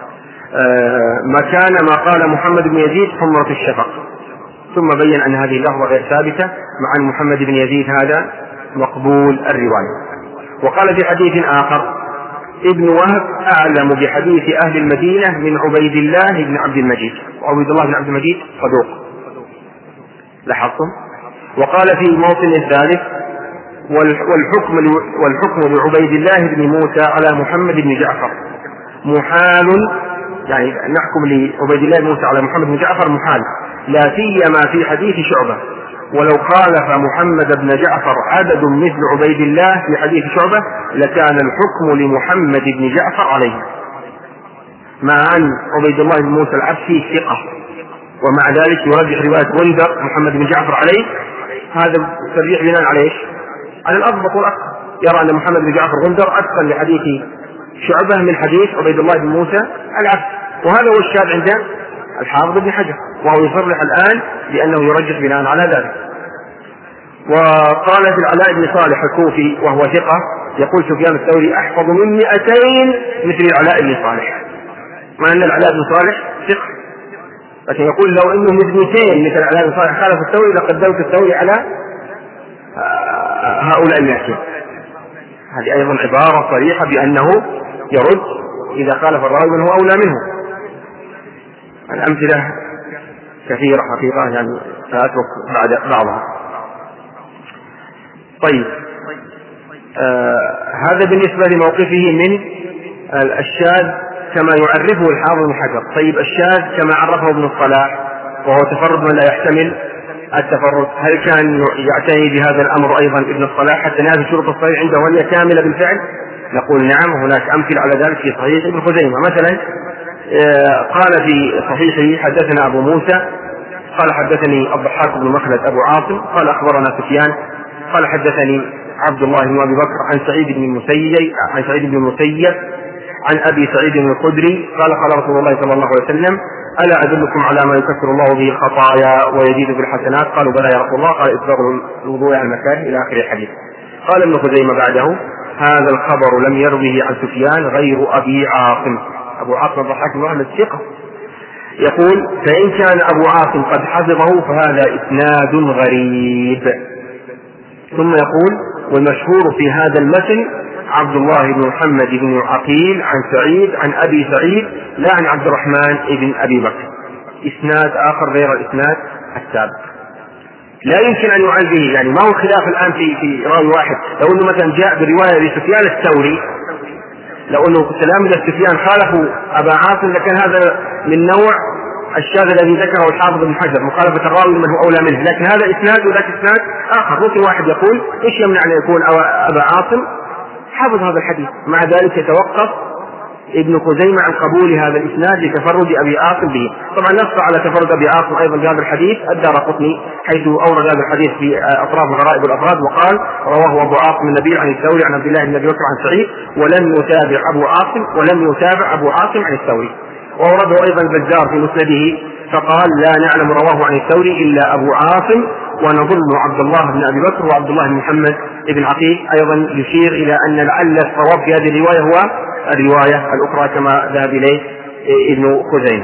مكان ما قال محمد بن يزيد حمرة الشفق، ثم بين أن هذه اللفظة غير ثابتة، مع أن محمد بن يزيد هذا مقبول الرواية. وقال في حديث آخر: ابن وهب أعلم بحديث أهل المدينة من عبيد الله بن عبد المجيد، وعبيد الله بن عبد المجيد صدوق، لاحظتم. وقال في موطن الثالث: والحكم والحكم لعبيد الله بن موسى على محمد بن جعفر محال، يعني نحكم لعبيد الله بن موسى على محمد بن جعفر محال، لا سيما في حديث شعبة، ولو خالف محمد بن جعفر عدد مثل عبيد الله في حديث شعبة لكان الحكم لمحمد بن جعفر عليه، مع أن عبيد الله بن موسى العبسي ثقة، ومع ذلك يرجح رواية غندر محمد بن جعفر عليه. هذا ترجيح بناء على ايش؟ على الأضبط والأتقن، يرى أن محمد بن جعفر غندر أتقن لحديث شعبة من حديث عبيد الله بن موسى العبسي، وهذا هو الشاذ عند الحافظ ابن حجر، وهو يصرح الآن بأنه يرجح بناء على ذلك. وقال في العلاء بن صالح الكوفي وهو ثقة، يقول سفيان الثوري: أحفظ من مئتين مثل العلاء بن صالح، مع أن العلاء بن صالح ثقة، لكن يقول لو أنه مثل مئتين مثل العلاء بن صالح خالف الثوري لقدمت الثوري على هؤلاء المئتين. هذه أيضا عبارة صريحة بأنه يرد إذا خالف الراوي من هو أولى منه. الأمثلة كثيرة حقيقة، يعني سأترك بعد بعضها. طيب، آه هذا بالنسبة لموقفه من الشاذ كما يعرفه الحافظ بن حجر. طيب، الشاذ كما عرفه ابن الصلاح وهو تفرد من لا يحتمل التفرد، هل كان يعتني بهذا الأمر أيضا ابن الصلاح حتى نهاية شروط الصحيح عنده وهي كاملة بالفعل؟ نقول نعم، هناك أمثلة على ذلك في صحيح ابن خزيمة. مثلا قال في صحيحه: حدثنا أبو موسى قال حدثني الضحاك بن مخلد أبو عاصم قال أخبرنا سفيان قال حدثني عبد الله بن أبي بكر عن سعيد بن المسيب عن سعيد بن المسيب عن أبي سعيد الخدري قال: قال رسول الله صلى الله عليه وسلم: ألا أدلكم على ما يكفر الله به الخطايا ويزيد بالحسنات؟ قالوا: بلى يا رسول الله. قال: إسباغ الوضوء على المكاره إلى آخر الحديث. قال ابن خزيمة بعده: هذا الخبر لم يروه عن سفيان غير أبي عاصم. أبو عاصم الضحاك بن مخلد ثقة. يقول: فإن كان أبو عاصم قد حفظه فهذا إسناد غريب. ثم يقول: والمشهور في هذا المتن عبد الله بن محمد بن عقيل عن سعيد عن أبي سعيد لا عن عبد الرحمن بن أبي بكر. إسناد آخر غير الإسناد السابق، لا يمكن أن يعل به. يعني ما هو خلاف الآن في في راوي واحد. لو أنه مثلا جاء برواية لسفيان الثوري، لو أنه تلامذة سفيان خالفوا أبا عاصم لكان هذا من نوع الشاذ الذي ذكره الحافظ بن حجر، مخالفة الراوي من هو أولى منه. لكن هذا إسناد وذاك إسناد آخر. ممكن واحد يقول: إيش يمنع أن يكون أبا عاصم حافظ هذا الحديث؟ مع ذلك يتوقف ابن خزيمة عن قبول هذا الإسناد لتفرد أبي عاصم به. طبعا نص على تفرد أبي عاصم أيضا بهذا الحديث الدارقطني، حيث أورد هذا الحديث في أطراف الغرائب والأفراد وقال: رواه أبو عاصم النبيل عن الثوري عن عبد الله بن أبي بكر عن سعيد ولم يتابع أبو عاصم ولم يتابع أبو عاصم عن الثوري. وأورده أيضا البزار في مسنده فقال: لا نعلم رواه عن الثوري إلا أبو عاصم ونظن عبد الله بن أبي بكر وعبد الله بن محمد بن عقيل. أيضا يشير إلى أن لعل الصواب في هذه الرواية هو الرواية الأخرى كما ذهب إليه ابن خزيمة.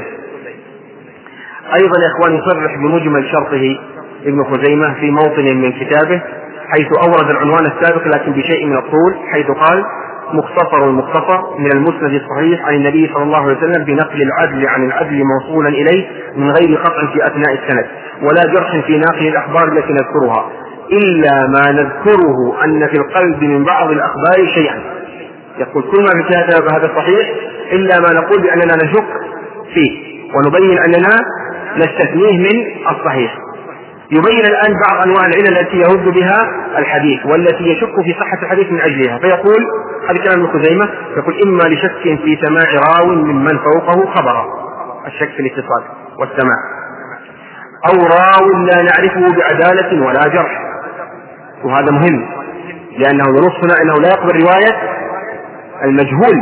أيضا يا إخوان يصرح بمجمل شرطه ابن خزيمة في موطن من كتابه، حيث أورد العنوان السابق لكن بشيء من الطول، حيث قال: مختصر المختصر من المسند الصحيح عن النبي صلى الله عليه وسلم بنقل العدل عن العدل موصولا إليه من غير قطع في أثناء السند ولا جرح في ناقل الأخبار التي نذكرها، إلا ما نذكره أن في القلب من بعض الأخبار شيئا. يقول: كل ما في كتاب هذا صحيح إلا ما نقول بأننا نشك فيه ونبين أننا نستثنيه من الصحيح. يبين الآن بعض أنواع العلل التي يهد بها الحديث والتي يشك في صحة الحديث من أجلها. فيقول هذا كلام ابن خزيمة، يقول: إما لشك في سماع راو ممن فوقه خبرا، الشك في الاتصال والسماع، أو راو لا نعرفه بعدالة ولا جرح، وهذا مهم لأنه ينصنا أنه لا يقبل رواية المجهول.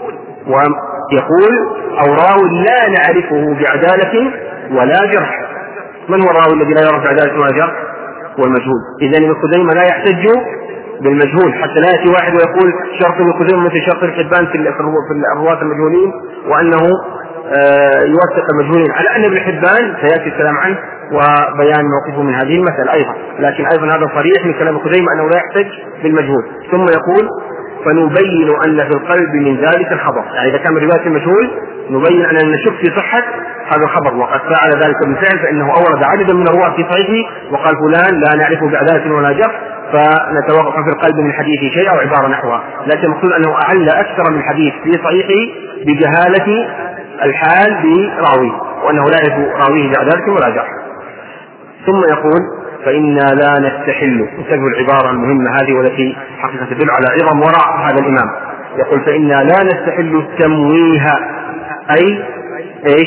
ويقول: أو راو لا نعرفه بعدالة ولا جرح. من هو الراوي الذي لا يعرف بعدالة ولا جرح؟ هو المجهول. إذن ابن خزيمة لا يحتج بالمجهول، حتى لا يأتي واحد ويقول شرط ابن خزيمة مثل شرط الحبان في الرواة المجهولين وأنه يوثق المجهولين، على أن ابن حبان سيأتي الكلام عنه وبيان موقفه من هذه المسألة أيضا، لكن أيضا هذا صريح من كلام خزيمة أنه لا يحتج بالمجهول. ثم يقول فنبين أن في القلب من ذلك الخبر، يعني إذا كان رواية المجهول نبين أن نشك في صحة هذا الخبر، وقد فعل ذلك بالفعل، فإنه أورد عددا من الرواة في صحيحه وقال فلان لا نعرفه بعدالة ولا جرح فنتوقف في القلب من حديثه شيء أو عبارة نحوها، لكن المقصود أنه أعل أكثر من حديث في صحيحه بجهالة الحال براويه، وأنه لا يعرف راويه بعدالة ولا جرح. ثم يقول فإنا لا نستحل، انتبهوا العبارة المهمة هذه والتي حقيقة تدل على عظم وراء هذا الإمام، يقول فإنا لا نستحل التمويه، أي إيش؟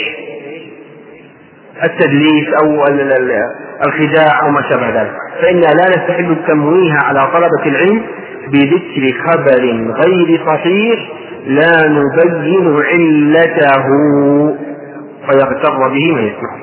التدليس أو الخداع أو ما شابه ذلك، فإنا لا نستحل التمويه على طلبة العلم بذكر خبر غير صحيح لا نبين علته فيغتر به من يسمعه.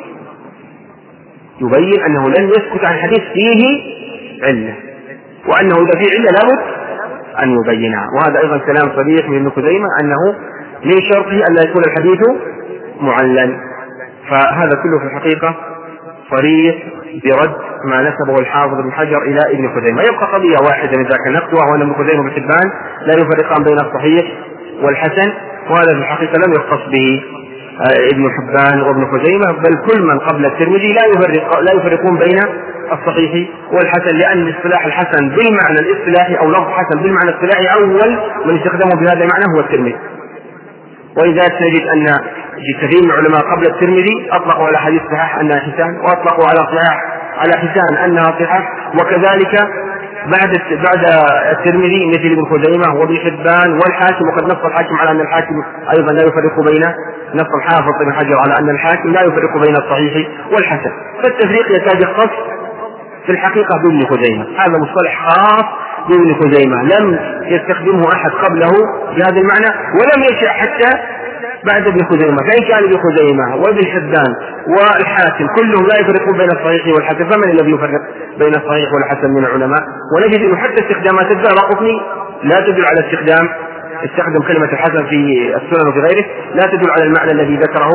يبين أنه لن يسكت عن حديث فيه علة، وأنه إذا فيه علة لابد أن يبينها، وهذا أيضا كلام صريح من ابن خزيمة أنه من شرطه أن لا يكون الحديث معلل. فهذا كله في الحقيقة صريح برد ما نسبه الحافظ ابن حجر إلى ابن خزيمة. يبقى قضية واحدة من ذاك النقد، وهو أن ابن خزيمة وابن حبان لا يفرقان بين الصحيح والحسن، وهذا في الحقيقة لم يختص به ابن حبان وابن خزيمة، بل كل من قبل الترمذي لا يفرق لا يفرقون بين الصحيح والحسن، لأن اصطلاح الحسن بالمعنى الاصطلاحي أو لفظ حسن بالمعنى الاصطلاحي أول من استخدمه بهذا المعنى هو الترمذي. ولذلك نجد أن كثير من العلماء قبل الترمذي أطلقوا على حديث صحاح أنها حسان، وأطلقوا على صحاح على حسان أنها صحة، وكذلك بعد بعد الترمذي مثل ابن خزيمة وابن حبان والحاكم، وقد نص الحاكم على أن الحاكم أيضا لا يفرق بين نص الحافظ ابن حجر على أن الحاكم لا يفرق بين الصحيح والحسن، فالتفريق يكاد يختص في الحقيقة بابن خزيمة. هذا مصطلح خاص بابن خزيمة لم يستخدمه أحد قبله بهذا المعنى، ولم يشأ حتى بعد ابن خزيمة، فإن كان ابن خزيمة وابن حبان والحاكم كلهم لا يفرقون بين الصحيح والحسن، فمن الذي يفرق بين الصحيح والحسن من العلماء؟ ونجد أنه حتى استخدامات الدارقطني لا تدل على استخدام استخدم كلمة الحسن في السنن وفي غيره، لا تدل على المعنى الذي ذكره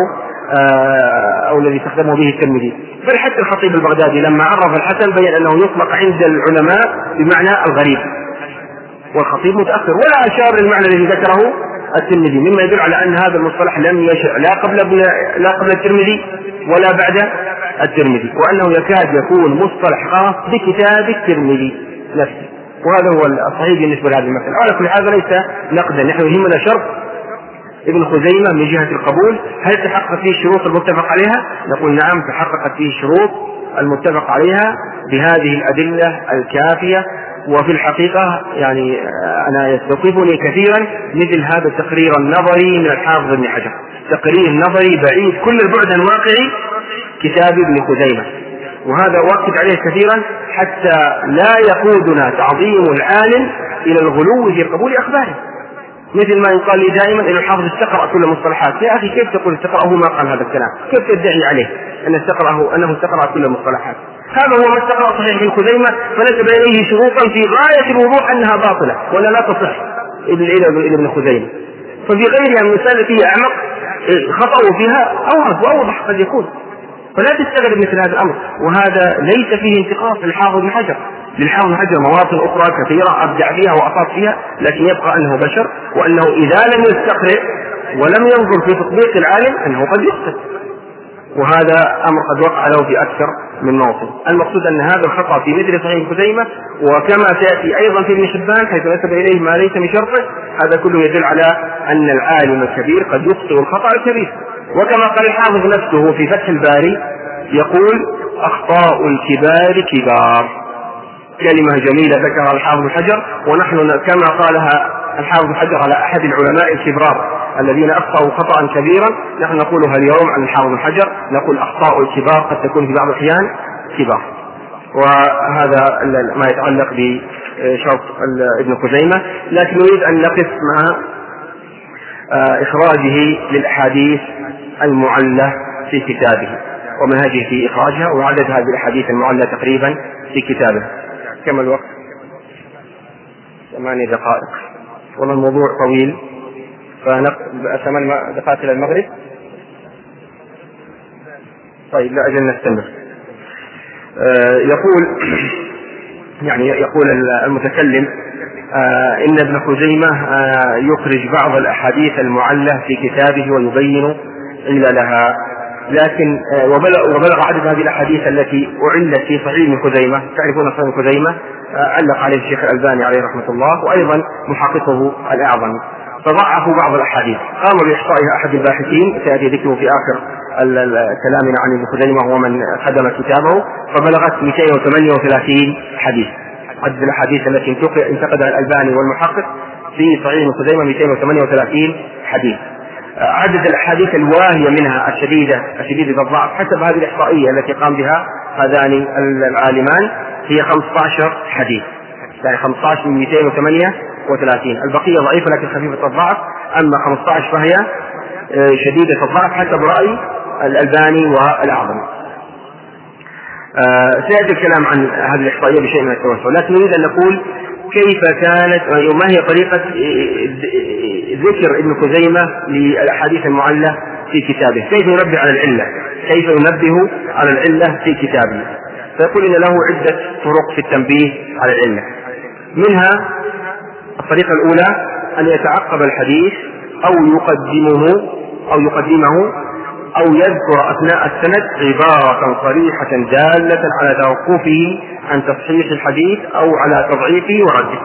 أو الذي استخدمه به الترمذي، بل حتى الخطيب البغدادي لما عرف الحسن بين أنه يطلق عند العلماء بمعنى الغريب، والخطيب متأخر ولا أشار للمعنى الذي ذكره الترمذي، مما يدل على أن هذا المصطلح لم يشع لا قبل لا قبل الترمذي ولا بعد الترمذي، وأنه يكاد يكون مصطلح خاص بكتاب الترمذي نفسه، وهذا هو الصحيح بالنسبة لهذه المسألة. على كل هذا ليس نقدا، نحن يهمنا شرط ابن خزيمة من جهة القبول، هل تحقق فيه الشروط المتفق عليها؟ نقول نعم تحققت فيه الشروط المتفق عليها بهذه الأدلة الكافية. وفي الحقيقة يعني أنا يستوقفني كثيرا مثل هذا التقرير النظري من الحافظ ابن حجر، تقرير نظري بعيد كل البعد عن واقعي كتاب ابن خزيمة، وهذا وقت عليه كثيرا حتى لا يقودنا تعظيم العالم إلى الغلو في قبول أخباره، مثل ما يقال لي دائما أن الحافظ استقرأ كل المصطلحات. يا أخي كيف تقول استقرأه ما قال هذا الكلام؟ كيف تدعي عليه أن استقرأه أنه استقرأ كل المصطلحات؟ هذا هو ما استقرأ صحيح ابن خزيمة، فنسب إليه شروطا في غاية الوضوح أنها باطلة ولا لا تصح إلى ابن خزيمة، ففي غيرها من المسألة فيها أعمق خطأوا فيها أوضح وأوضح قد يكون، فلا تستغرب مثل هذا الأمر. وهذا ليس فيه انتقاص للحافظ ابن حجر، للحافظ ابن حجر مواطن أخرى كثيرة أبدع فيها وأصاب فيها، لكن يبقى أنه بشر، وأنه إذا لم يستقرئ ولم ينظر في تطبيق العالم أنه قد يخطئ، وهذا أمر قد وقع له في أكثر من موطن. المقصود أن هذا الخطأ في مثل صحيح خزيمة، وكما تأتي أيضا في ابن حبان حيث نسب إليه ما ليس من شرطه، هذا كله يدل على أن العالم الكبير قد يخطئ الخطأ الكبير. وكما قال الحافظ نفسه في فتح الباري يقول أخطاء الكبار كبار، كلمة جميلة ذكرها الحافظ الحجر، ونحن كما قالها الحافظ الحجر على أحد العلماء الكبار الذين أخطأوا خطأ كبيرا، نحن نقولها اليوم عن الحافظ الحجر، نقول أخطاء الكبار قد تكون في بعض الأحيان كبار. وهذا ما يتعلق بشرط ابن خزيمة. لكن نريد أن نقف مع إخراجه للأحاديث المعلة في كتابه ومنهجه في إخراجها، وعدد هذه الأحاديث المعلة تقريبا في كتابه. كما الوقت؟ ثمانية دقائق. والله الموضوع طويل، فثمان دقائق إلى المغرب. طيب لا أجل نستمر. آه يقول يعني يقول المتكلم آه إن ابن خزيمة آه يخرج بعض الأحاديث المعلة في كتابه ويبين عللها، لكن آه وبلغ, وبلغ عدد هذه الأحاديث التي أعلت في صحيح ابن خزيمة. تعرفون صحيح ابن خزيمة آه علق عليه الشيخ الألباني عليه رحمة الله، وأيضا محققه الأعظم، فضعفوا بعض الأحاديث. قام بإحصائها أحد الباحثين سيأتي ذكره في آخر كلامنا عن ابن خزيمة ومن خدم كتابه، فبلغت مئتين وثمانية وثلاثين حديث. عدد الأحاديث التي انتقدها الألباني والمحقق في صحيح ابن خزيمة مئتين وثمانية وثلاثين حديث. عدد الأحاديث الواهية منها الشديدة الشديدة الضعف حسب هذه الإحصائية التي قام بها هذان العالمان هي خمسة عشر حديث، يعني خمسة عشر من مئتين وثمانية وثلاثين. البقية ضعيفة لكن خفيفة الضعف، أما خمسة عشر فهي شديدة الضعف حسب رأي الألباني والأعظم. آه سيأتي الكلام عن هذه الإحصائية بشيء من التوسع، لكن نريد أن نقول كيف كانت وما هي طريقة ذكر ابن خزيمة للأحاديث المعلة في كتابه، كيف ينبه على العلة، كيف ينبه على العلة في كتابه. فيقول إن له عدة طرق في التنبيه على العلة. منها الطريقة الأولى أن يتعقب الحديث أو يقدمه أو يقدمه أو يذكر أثناء السند عبارة صريحة دالة على توقفه عن تصحيح الحديث أو على تضعيفه ورده.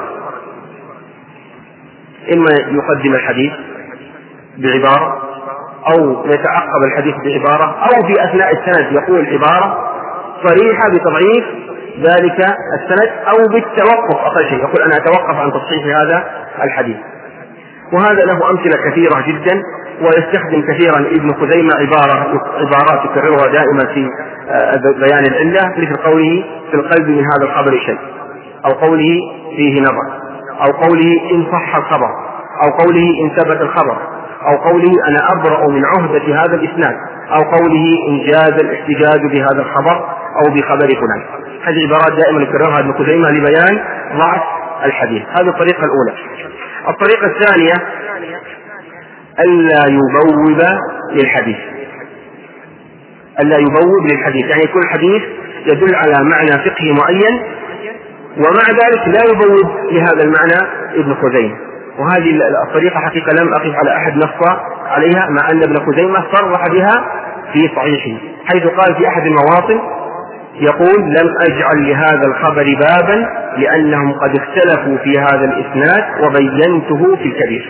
إما يقدم الحديث بعبارة أو يتعقب الحديث بعبارة، أو في أثناء السند يقول عبارة صريحة بتضعيف ذلك السند أو بالتوقف أقل شيء، يقول أنا أتوقف عن تصحيح هذا الحديث. وهذا له أمثلة كثيرة جدا، ويستخدم كثيرا ابن خزيمة عبارة عبارات يكررها دائما في بيان العلة، مثل قوله في القلب من هذا الخبر شيء، أو قوله فيه نظر، أو قوله إن صح الخبر، أو قوله إن ثبت الخبر، أو قوله أنا أبرأ من عهدة هذا الإسناد، أو قوله إن جاز الاحتجاج بهذا الخبر أو بخبر فلان. هذه عبارات دائما يكررها ابن خزيمة لبيان ضعف الحديث. هذه الطريقة الأولى. الطريقة الثانية ألا يبوب للحديث، ألا يبوب للحديث يعني يكون الحديث يدل على معنى فقهي معين ومع ذلك لا يبوب لهذا المعنى ابن خزيمة. وهذه الطريقة حقيقة لم أقف على أحد نص عليها، مع أن ابن خزيمة صرح بها في صحيحه، حيث قال في أحد المواطن يقول لم أجعل لهذا الخبر بابا لأنهم قد اختلفوا في هذا الإسناد وبينته في الكبير.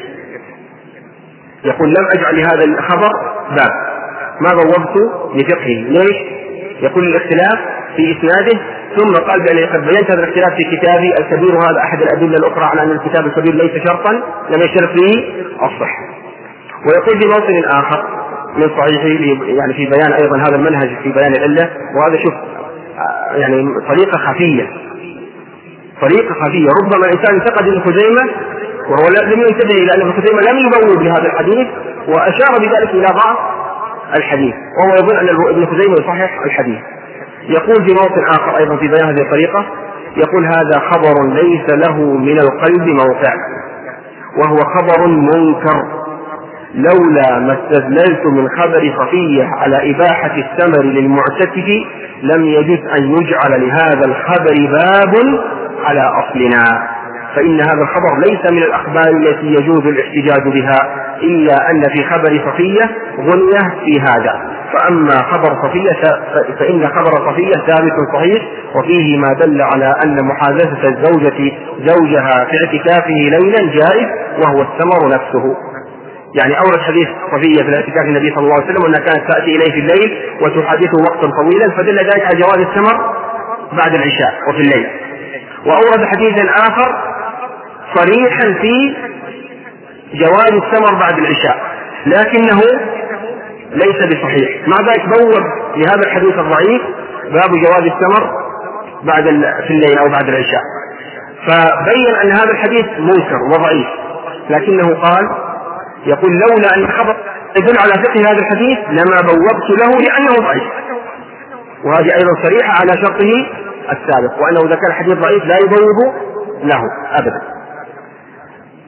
يقول لم أجعل لهذا الخبر باب، ما بوبته لفقهه. ليش؟ يقول الاختلاف في إسناده، ثم قال بأن قد بينت هذا الاختلاف في كتابي الكبير، وهذا أحد الأدلة الأخرى على أن الكتاب الكبير ليس شرطا لم يشترط فيه الصحة. ويقول في موطن آخر من صحيحه يعني في بيان أيضا هذا المنهج في بيان العلة، وهذا شوف يعني طريقة خفية طريقة خفية ربما الإنسان انتقد ابن خزيمة وهو لم ينتبه إلى أن ابن خزيمة لم يبوب لهذا الحديث، وأشار بذلك إلى ضعف الحديث، وهو يظن أن ابن خزيمة يصحح الحديث. يقول في موطن آخر أيضا في بيان هذه الطريقة، يقول هذا خبر ليس له من القلب موقع وهو خبر منكر، لولا ما استدللت من خبر صفية على إباحة الثمر للمعتكف لم يجوز أن يجعل لهذا الخبر باب على أصلنا، فإن هذا الخبر ليس من الأخبار التي يجوز الاحتجاج بها، إلا أن في خبر صفية غنية في هذا، فأما خبر صفية فإن خبر صفية ثابت صحيح وفيه ما دل على أن محادثة الزوجة زوجها في اعتكافه ليلا جائز وهو الثمر نفسه. يعني أورد حديث صفية في الاعتكاف النبي صلى الله عليه وسلم أنها كانت تأتي إليه في الليل وتحادثه وقتا طويلا، فدل ذلك على جواز الثمر بعد العشاء وفي الليل. وأورد حديثا آخر صريحا في جواز الثمر بعد العشاء لكنه ليس بصحيح، مع ذلك بوب لهذا الحديث الضعيف باب جواز الثمر بعد في الليل أو بعد العشاء، فبين أن هذا الحديث منكر وضعيف، لكنه قال يقول لولا أن الخبر يدل على فقه هذا الحديث لما بوبت له لأنه ضعيف. وهذه أيضا صريحة على شرطه السابق، وأنه إذا كان الحديث ضعيف لا يبوب له أبدا.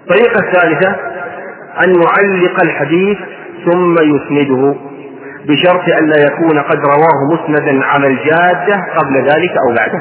الطريقة الثالثة أن يعلق الحديث ثم يسنده بشرط أن لا يكون قد رواه مسندا على الجادة قبل ذلك أو بعده.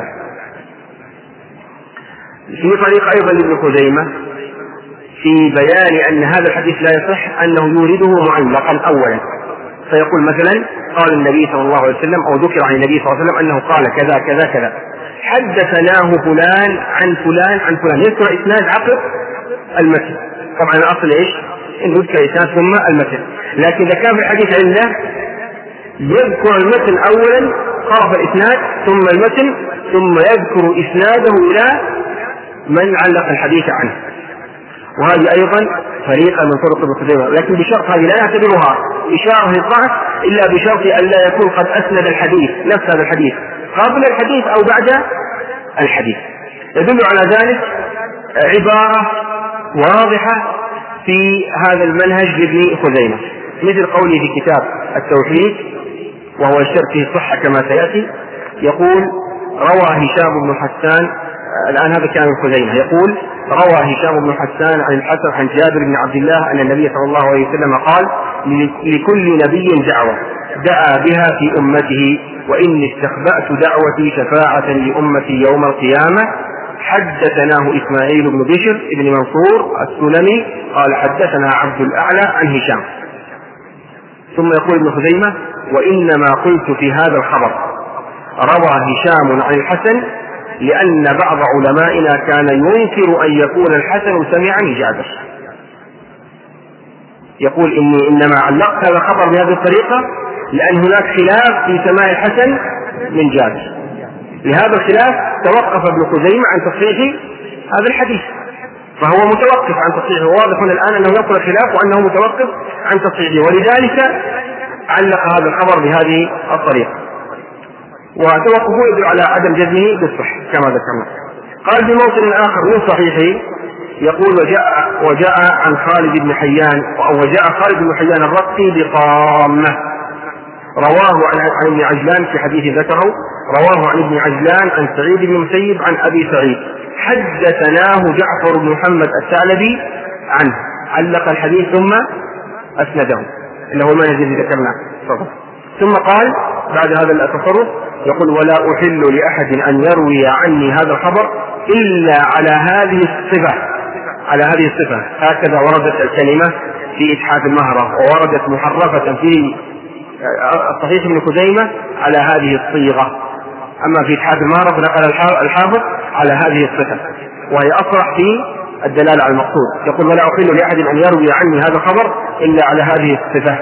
في طريقة أيضا لابن خزيمة في بيان أن هذا الحديث لا يصح أنه يورده معلقا أولا، فيقول مثلا قال النبي صلى الله عليه وسلم أو ذكر عن النبي صلى الله عليه وسلم أنه قال كذا كذا كذا، حدثناه فلان عن فلان عن فلان، يذكر إسناد عقب المتن. طبعا الأصل إيش؟ إن يذكر إسناد ثم المتن، لكن إذا كان في الحديث عنده يذكر المتن أولا طرف الإسناد ثم المتن، ثم يذكر إسناده إلى من علق الحديث عنه. وهذه أيضا طريقة من طرق ابن خزيمة، لكن بشرط هذه لا نعتبرها إشارة للضعف إلا بشرط أن لا يكون قد أسند الحديث نفس هذا الحديث قبل الحديث أو بعد الحديث. يدل على ذلك عبارة واضحة في هذا المنهج لابن خزيمة، مثل قوله في كتاب التوحيد وهو الشرط فيه الصحة كما سيأتي، يقول روى هشام بن حسان، الآن هذا كان ابن خزيمة يقول روى هشام بن حسان عن الحسن عن جابر بن عبد الله أن النبي صلى الله عليه وسلم قال لكل نبي دعوة دعا بها في أمته وإني استخبأت دعوتي شفاعة لأمتي يوم القيامة. حدثناه إسماعيل بن بشر بن منصور السلمي قال حدثنا عبد الأعلى عن هشام. ثم يقول ابن خزيمة وإنما قلت في هذا الخبر روى هشام عن الحسن لأن بعض علمائنا كان ينكر أن يكون الحسن سمع عن جابر. يقول إني إنما علقت هذا الخبر بهذه الطريقة لأن هناك خلاف في سماع الحسن من جابر، لهذا الخلاف توقف ابن خزيمة عن تصحيح هذا الحديث، فهو متوقف عن تصحيحه. واضح الآن أنه يقول الخلاف وأنه متوقف عن تصحيحه، ولذلك علق هذا الخبر بهذه الطريقة، وتوقفه يدل على عدم جزمه بالصحة كما ذكرنا. قال في موطن آخر من صحيحه يقول وجاء, وجاء عن خالد بن حيان أو وجاء خالد بن حيان الرقي بطامة رواه عن, عن ابن عجلان في حديث ذكره، رواه عن ابن عجلان عن سعيد بن المسيب عن أبي سعيد حدثناه جعفر بن محمد الثعلبي عنه، علق الحديث ثم أسنده اللي هو ما الذي ذكرناه. ثم قال بعد هذا التصرف يقول ولا أحل لأحد أن يروي عني هذا الخبر إلا على هذه الصفة، على هذه الصفة. هكذا وردت الكلمة في إتحاف المهرة، ووردت محرفة في الصحيح ابن خزيمة على هذه الصيغة، أما في إتحاف المهرة فنقل الحافظ على هذه الصفة وهي أصرح في الدلالة على المقصود. يقول ولا أحل لأحد أن يروي عني هذا الخبر إلا على هذه الصفة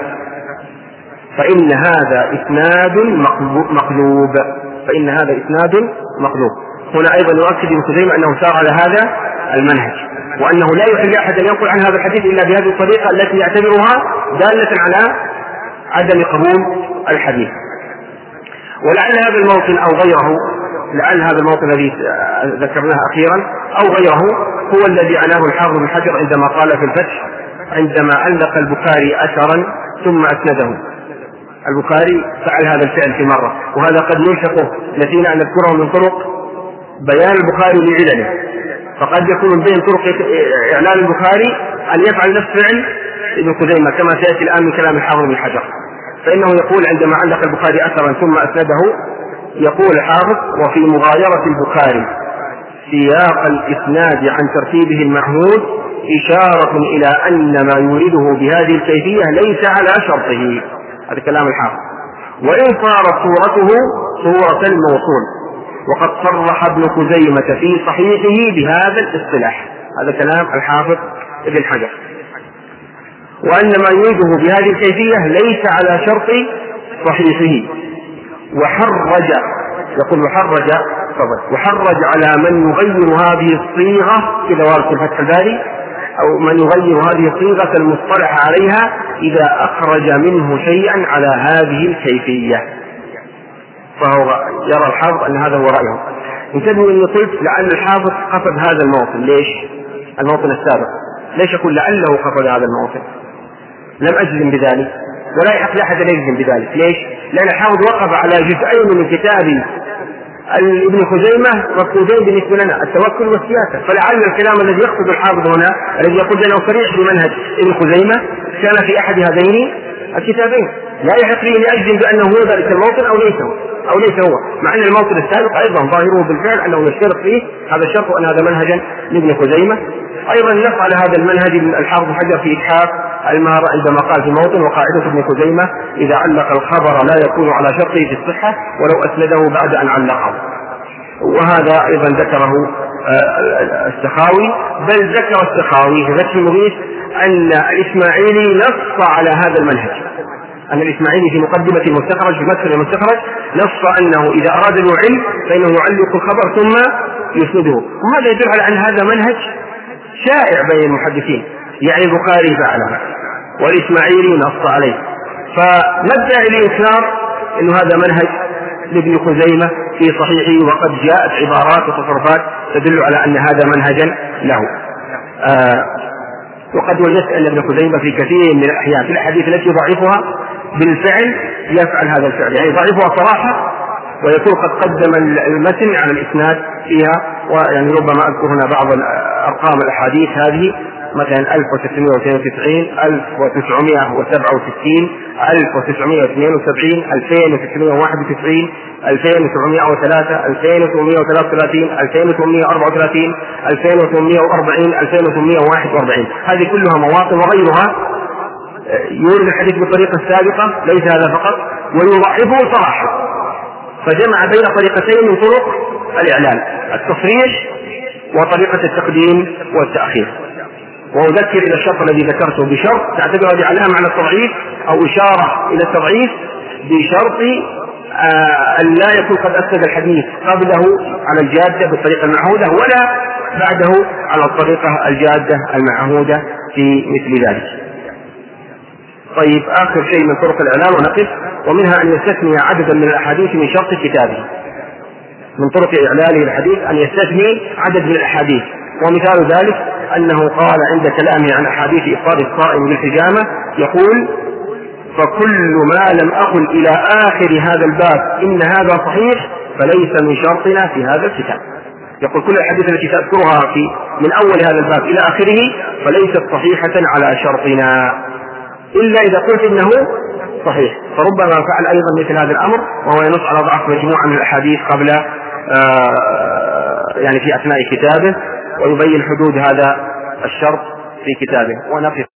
فإن هذا إسناد مقلوب، فإن هذا إسناد مقلوب. هنا أيضا يؤكد ابن خزيمة أنه سار على هذا المنهج، وأنه لا يحل أحد أن ينقل عن هذا الحديث إلا بهذه الطريقة التي يعتبرها دالة على عدم قبول الحديث. ولعل هذا الموطن أو غيره، لعل هذا الموطن الذي ذكرناه أخيرا أو غيره هو الذي عناه الحافظ بن حجر عندما قال في الفتح عندما علق البخاري أثرا ثم أسنده. البخاري فعل هذا الفعل في مرة، وهذا قد نلحقه نسينا أن نذكره من طرق بيان البخاري لعلله، فقد يكون من بين طرق إعلان البخاري أن يفعل نفس فعل ابن خزيمة كما سيأتي الآن من كلام الحافظ بن حجر. فإنه يقول عندما علق البخاري أثرا ثم أسنده يقول الحافظ وفي مغايرة البخاري سياق الإسناد عن ترتيبه المعهود إشارة إلى أن ما يريده بهذه الكيفية ليس على شرطه. هذا كلام الحافظ. وإن صارت صورته صورة الموصول، وقد صرح ابن خزيمة في صحيحه بهذا الاصطلاح. هذا كلام الحافظ ابن حجر. وأن ما يريده بهذه الكيفية ليس على شرط صحيحه. وحرج يقول وحرج وحرج على من يغير هذه الصيغة إذا وارد في الفتح الباري أو من يغير هذه الصيغة المصطلح عليها إذا أخرج منه شيئا على هذه الكيفية، فهو يرى الحافظ أن هذا هو رأيه. انتبهوا أني قلت لعل الحافظ قصد هذا الموطن. ليش؟ الموطن السابق. ليش أقول لعله قصد هذا الموطن؟ لم أجزم بذلك ولا يحق لأحد أن يجزم بذلك. ليش؟ لأن الحافظ وقف على جزئين من كتاب ابن خزيمة مفقودين بالنسبة لنا، التوكل والسياسة. فلعل الكلام الذي يقصد الحافظ هنا الذي يقول لنا صريح بمنهج ابن خزيمة كان في أحد هذين الكتابين. لا يحق لي أن أجزم بأنه هو ذلك الموطن أو ليس هو أو ليس هو، مع أن الموطن السابق أيضا ظاهره بالفعل أنه يشترط فيه هذا الشرط وأن هذا منهجا لابن خزيمة. أيضا نص على هذا المنهج الحافظ حجر في إتحاف المهر عندما قال في موطن: وقاعدة ابن خزيمة إذا علق الخبر لا يكون على شرطه في الصحة ولو أسنده بعد أن علقه. وهذا أيضا ذكره السخاوي، بل ذكر السخاوي في فتح المغيث أن الإسماعيلي نص على هذا المنهج، أن الإسماعيلي في مقدمة المستخرج في مدخل المستخرج نص أنه إذا أراد العلم فإنه يعلق الخبر ثم يسنده. وهذا يدل على أن هذا منهج شائع بين المحدثين، يعني البخاري فعله والإسماعيلي نص عليه. فما الداعي لإنكار أن هذا منهج لابن خزيمة في صحيحه وقد جاءت عبارات وتصرفات تدل على أن هذا منهجا له. آه وقد وجدت أن ابن خزيمة في كثير من الأحيان في الأحاديث التي ضعيفها بالفعل يفعل هذا الفعل، يعني ضعيفها صراحة ويكون قد قدم المتن على الإسناد فيها. ويعني ربما أذكر هنا بعض أرقام الأحاديث هذه، مثلا ألف وستمائة واثنين وتسعين، ألف وتسعمائة وسبعة وستين، ألف وتسعمائة واثنين وسبعين، ألفين وستمائة وواحد وتسعين، ألفين وسبعمائة وثلاثة، ألفين وثمانمائة وثلاثة وثلاثين، ألفين وثمانمائة وأربعة وثلاثين، ألفين وثمانمائة وأربعين، ألفين وثمانمائة وواحد وأربعين. هذه كلها مواطن وغيرها يورد الحديث بالطريقة السابقة، ليس هذا فقط، ويضعفه صراحة. فجمع بين طريقتين من طرق الإعلان: التصريح وطريقة التقديم والتأخير. وأذكر إلى الشرط الذي ذكرته بشرط تعتبر هذه علامة على التضعيف أو إشارة إلى التضعيف بشرط آه أن لا يكون قد أسند الحديث قبله على الجادة بالطريقة المعهودة ولا بعده على الطريقة الجادة المعهودة في مثل ذلك. طيب، آخر شيء من طرق الإعلان ونقف، ومنها أن يستثني عددا من الأحاديث من شرط كتابه. من طرق إعلانه الحديث أن يستثني عدد من الأحاديث، ومثال ذلك أنه قال عند كلامه عن أحاديث إفطار الصائم بالحجامة يقول: فكل ما لم أقل إلى آخر هذا الباب إن هذا صحيح فليس من شرطنا في هذا الكتاب. يقول كل الأحاديث التي تذكرها في من أول هذا الباب إلى آخره فليست صحيحة على شرطنا إلا إذا قلت إنه صحيح. فربما فعل أيضا مثل هذا الأمر، وهو ينص على ضعف مجموعة من الأحاديث قبل آه يعني في أثناء كتابه، ويبين حدود هذا الشرط في كتابه. ونقف